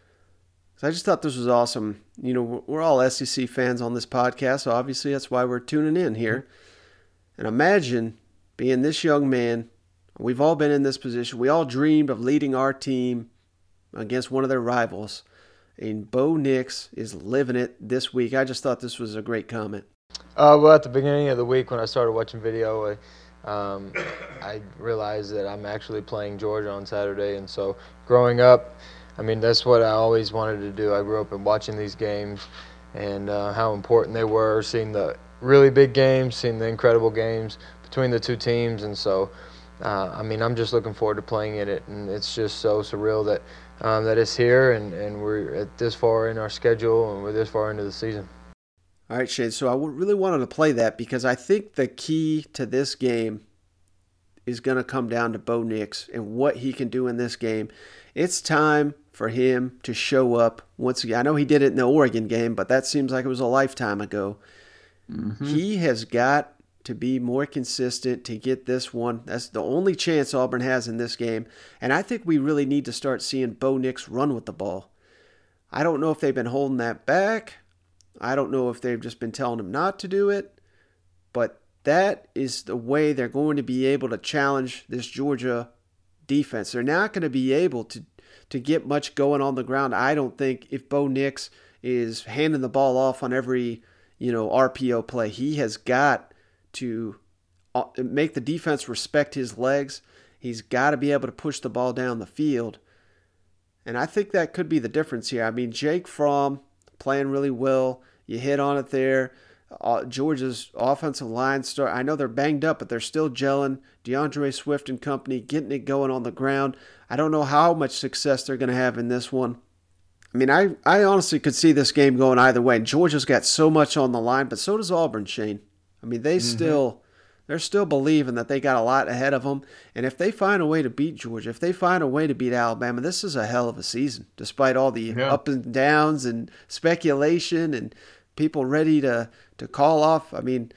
I just thought this was awesome. You know, we're all SEC fans on this podcast, so obviously that's why we're tuning in here. And imagine being this young man. We've all been in this position. We all dreamed of leading our team against one of their rivals. And Bo Nix is living it this week. I just thought this was a great comment. Well, at the beginning of the week when I started watching video, I realized that I'm actually playing Georgia on Saturday. And so growing up, I mean, that's what I always wanted to do. I grew up watching these games and how important they were, seeing the really big games, seeing the incredible games between the two teams. And so, I mean, I'm just looking forward to playing in it. And it's just so surreal that that it's here and we're at this far in our schedule and we're this far into the season. All right, Shane, so I really wanted to play that because I think the key to this game is going to come down to Bo Nix and what he can do in this game. It's time for him to show up once again. I know he did it in the Oregon game, but that seems like it was a lifetime ago. Mm-hmm. He has got to be more consistent to get this one. That's the only chance Auburn has in this game. And I think we really need to start seeing Bo Nix run with the ball. I don't know if they've been holding that back. I don't know if they've just been telling him not to do it. But that is the way they're going to be able to challenge this Georgia defense. They're not going to be able to get much going on the ground, I don't think, if Bo Nix is handing the ball off on every, RPO play. He has got to make the defense respect his legs. He's got to be able to push the ball down the field. And I think that could be the difference here. I mean, Jake Fromm playing really well. You hit on it there. Georgia's offensive line I know they're banged up, but they're still gelling. DeAndre Swift and company getting it going on the ground. I don't know how much success they're going to have in this one. I mean, I honestly could see this game going either way. And Georgia's got so much on the line, but so does Auburn, Shane. I mean, they're still believing that they got a lot ahead of them. And if they find a way to beat Georgia, if they find a way to beat Alabama, this is a hell of a season, despite all the ups and downs and speculation and people ready to call off. I mean,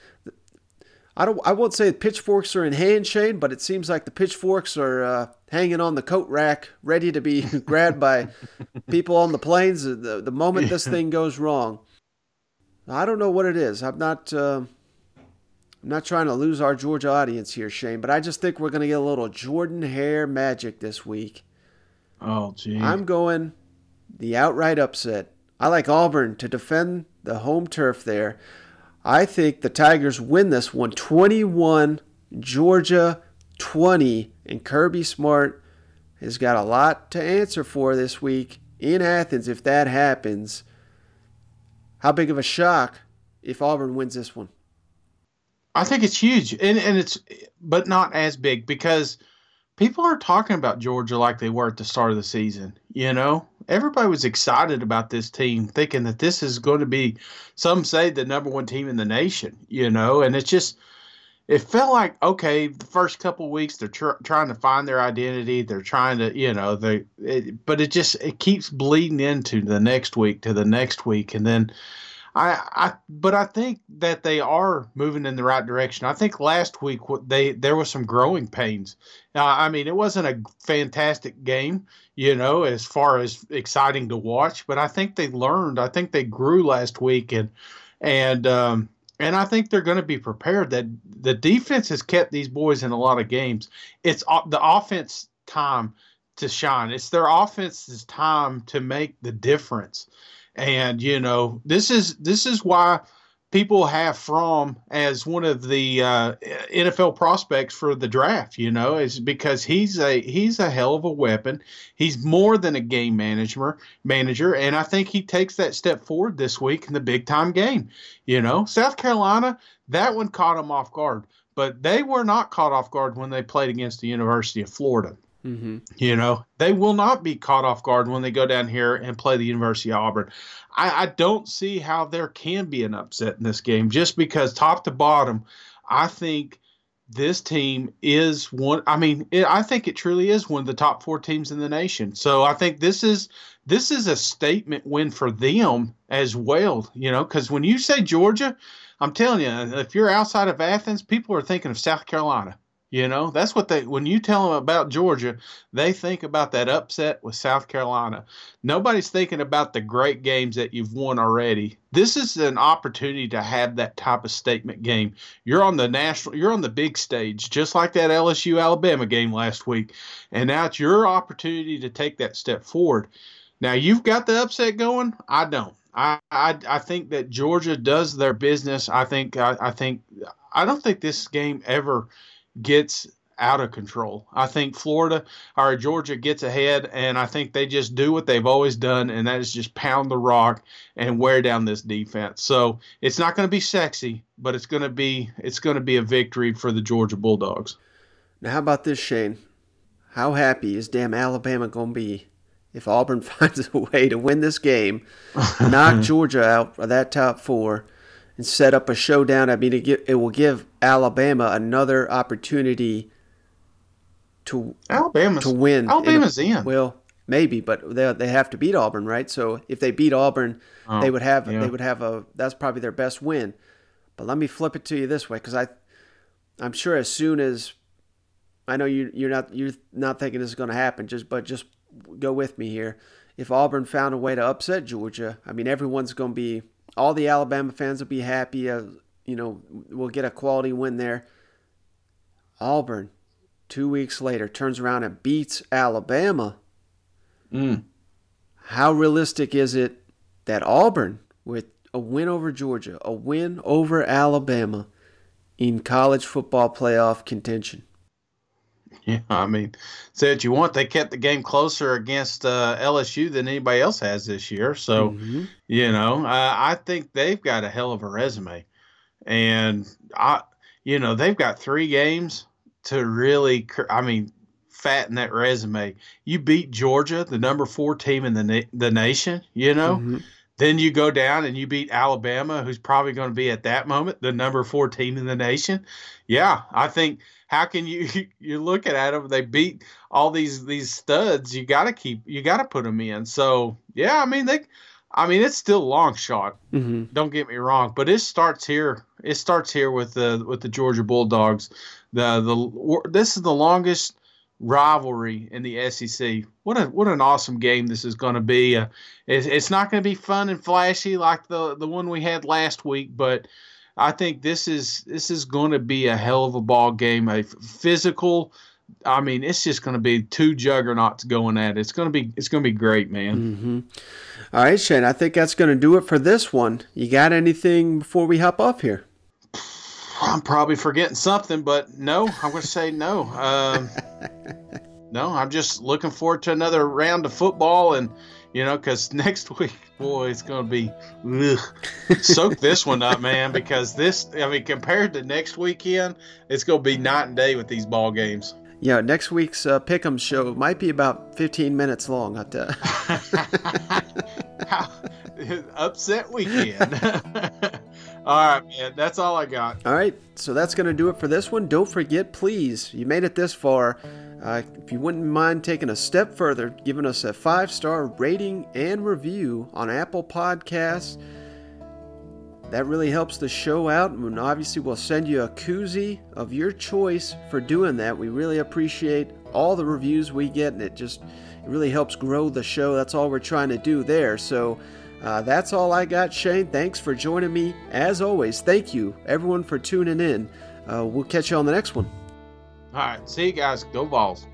I won't say the pitchforks are in hand, Shane, but it seems like the pitchforks are hanging on the coat rack, ready to be grabbed by people on the planes the moment this thing goes wrong. I don't know what it is. I'm not trying to lose our Georgia audience here, Shane, but I just think we're going to get a little Jordan Hare magic this week. Oh, gee. I'm going the outright upset. I like Auburn to defend the home turf there. I think the Tigers win this one 21, Georgia 20, and Kirby Smart has got a lot to answer for this week in Athens if that happens. How big of a shock if Auburn wins this one? I think it's huge, and it's but not as big because people aren't talking about Georgia like they were at the start of the season. Everybody was excited about this team, thinking that this is going to be, some say, the number one team in the nation. And it's just, it felt like, okay, the first couple of weeks they're trying to find their identity, they're trying to, but it keeps bleeding into the next week, and then. But I think that they are moving in the right direction. I think last week there was some growing pains. Now, I mean, it wasn't a fantastic game, as far as exciting to watch. But I think they learned. I think they grew last week, and And I think they're going to be prepared. That the defense has kept these boys in a lot of games. It's the offense time to shine. It's their offense's time to make the difference. And, this is why people have Fromm as one of the NFL prospects for the draft, is because he's a hell of a weapon. He's more than a game manager, and I think he takes that step forward this week in the big-time game. South Carolina, that one caught them off guard, but they were not caught off guard when they played against the University of Florida. Mm-hmm. They will not be caught off guard when they go down here and play the University of Auburn. I don't see how there can be an upset in this game just because top to bottom, I think this team is one. I think it truly is one of the top 4 teams in the nation. So I think this is a statement win for them as well, because when you say Georgia, I'm telling you, if you're outside of Athens, people are thinking of South Carolina. That's what when you tell them about Georgia, they think about that upset with South Carolina. Nobody's thinking about the great games that you've won already. This is an opportunity to have that type of statement game. You're on the big stage, just like that LSU Alabama game last week. And now it's your opportunity to take that step forward. Now you've got the upset going. I don't. I think that Georgia does their business. I don't think this game ever gets out of control. I think Georgia gets ahead, and I think they just do what they've always done, and that is just pound the rock and wear down this defense. So it's not going to be sexy, but it's going to be a victory for the Georgia Bulldogs. Now, how about this, Shane? How happy is damn Alabama going to be if Auburn finds a way to win this game, knock Georgia out of that top 4, and set up a showdown? It will give Alabama another opportunity to win. Alabama's in. Well, maybe, but they have to beat Auburn, right? So if they beat Auburn, they would have that's probably their best win. But let me flip it to you this way, because I'm sure as soon as I know you're not thinking this is going to happen, just go with me here. If Auburn found a way to upset Georgia, everyone's going to be. All the Alabama fans will be happy. We'll get a quality win there. Auburn, 2 weeks later, turns around and beats Alabama. How realistic is it that Auburn, with a win over Georgia, a win over Alabama, in college football playoff contention? Yeah, say what you want. They kept the game closer against LSU than anybody else has this year. So, I think they've got a hell of a resume. And, they've got 3 games to really, fatten that resume. You beat Georgia, the number 4 team in the nation, Then you go down and you beat Alabama, who's probably going to be at that moment the number 4 team in the nation. Yeah, I think – how can you're looking at them? They beat all these studs. You got to put them in. So yeah, it's still a long shot. Mm-hmm. Don't get me wrong, but it starts here. It starts here with the Georgia Bulldogs. This is the longest rivalry in the SEC. What an awesome game this is going to be. It's not going to be fun and flashy like the one we had last week, but I think this is going to be a hell of a ball game, a physical. It's just going to be 2 juggernauts going at it. It's going to be great, man. Mm-hmm. All right, Shane. I think that's going to do it for this one. You got anything before we hop off here? I'm probably forgetting something, but no. I'm going to say no. No, I'm just looking forward to another round of football, and because next week, boy, it's going to be soak this one up, man, because compared to next weekend, it's going to be night and day with these ball games. Yeah, next week's Pick'em show might be about 15 minutes long. Upset weekend. All right, man, that's all I got. All right, so that's going to do it for this one. Don't forget, please, you made it this far. If you wouldn't mind taking a step further, giving us a 5-star rating and review on Apple Podcasts. That really helps the show out, and obviously we'll send you a koozie of your choice for doing that. We really appreciate all the reviews we get, and it really helps grow the show. That's all we're trying to do there. So That's all I got, Shane. Thanks for joining me. As always, thank you, everyone, for tuning in. We'll catch you on the next one. All right. See you guys. Go Vols.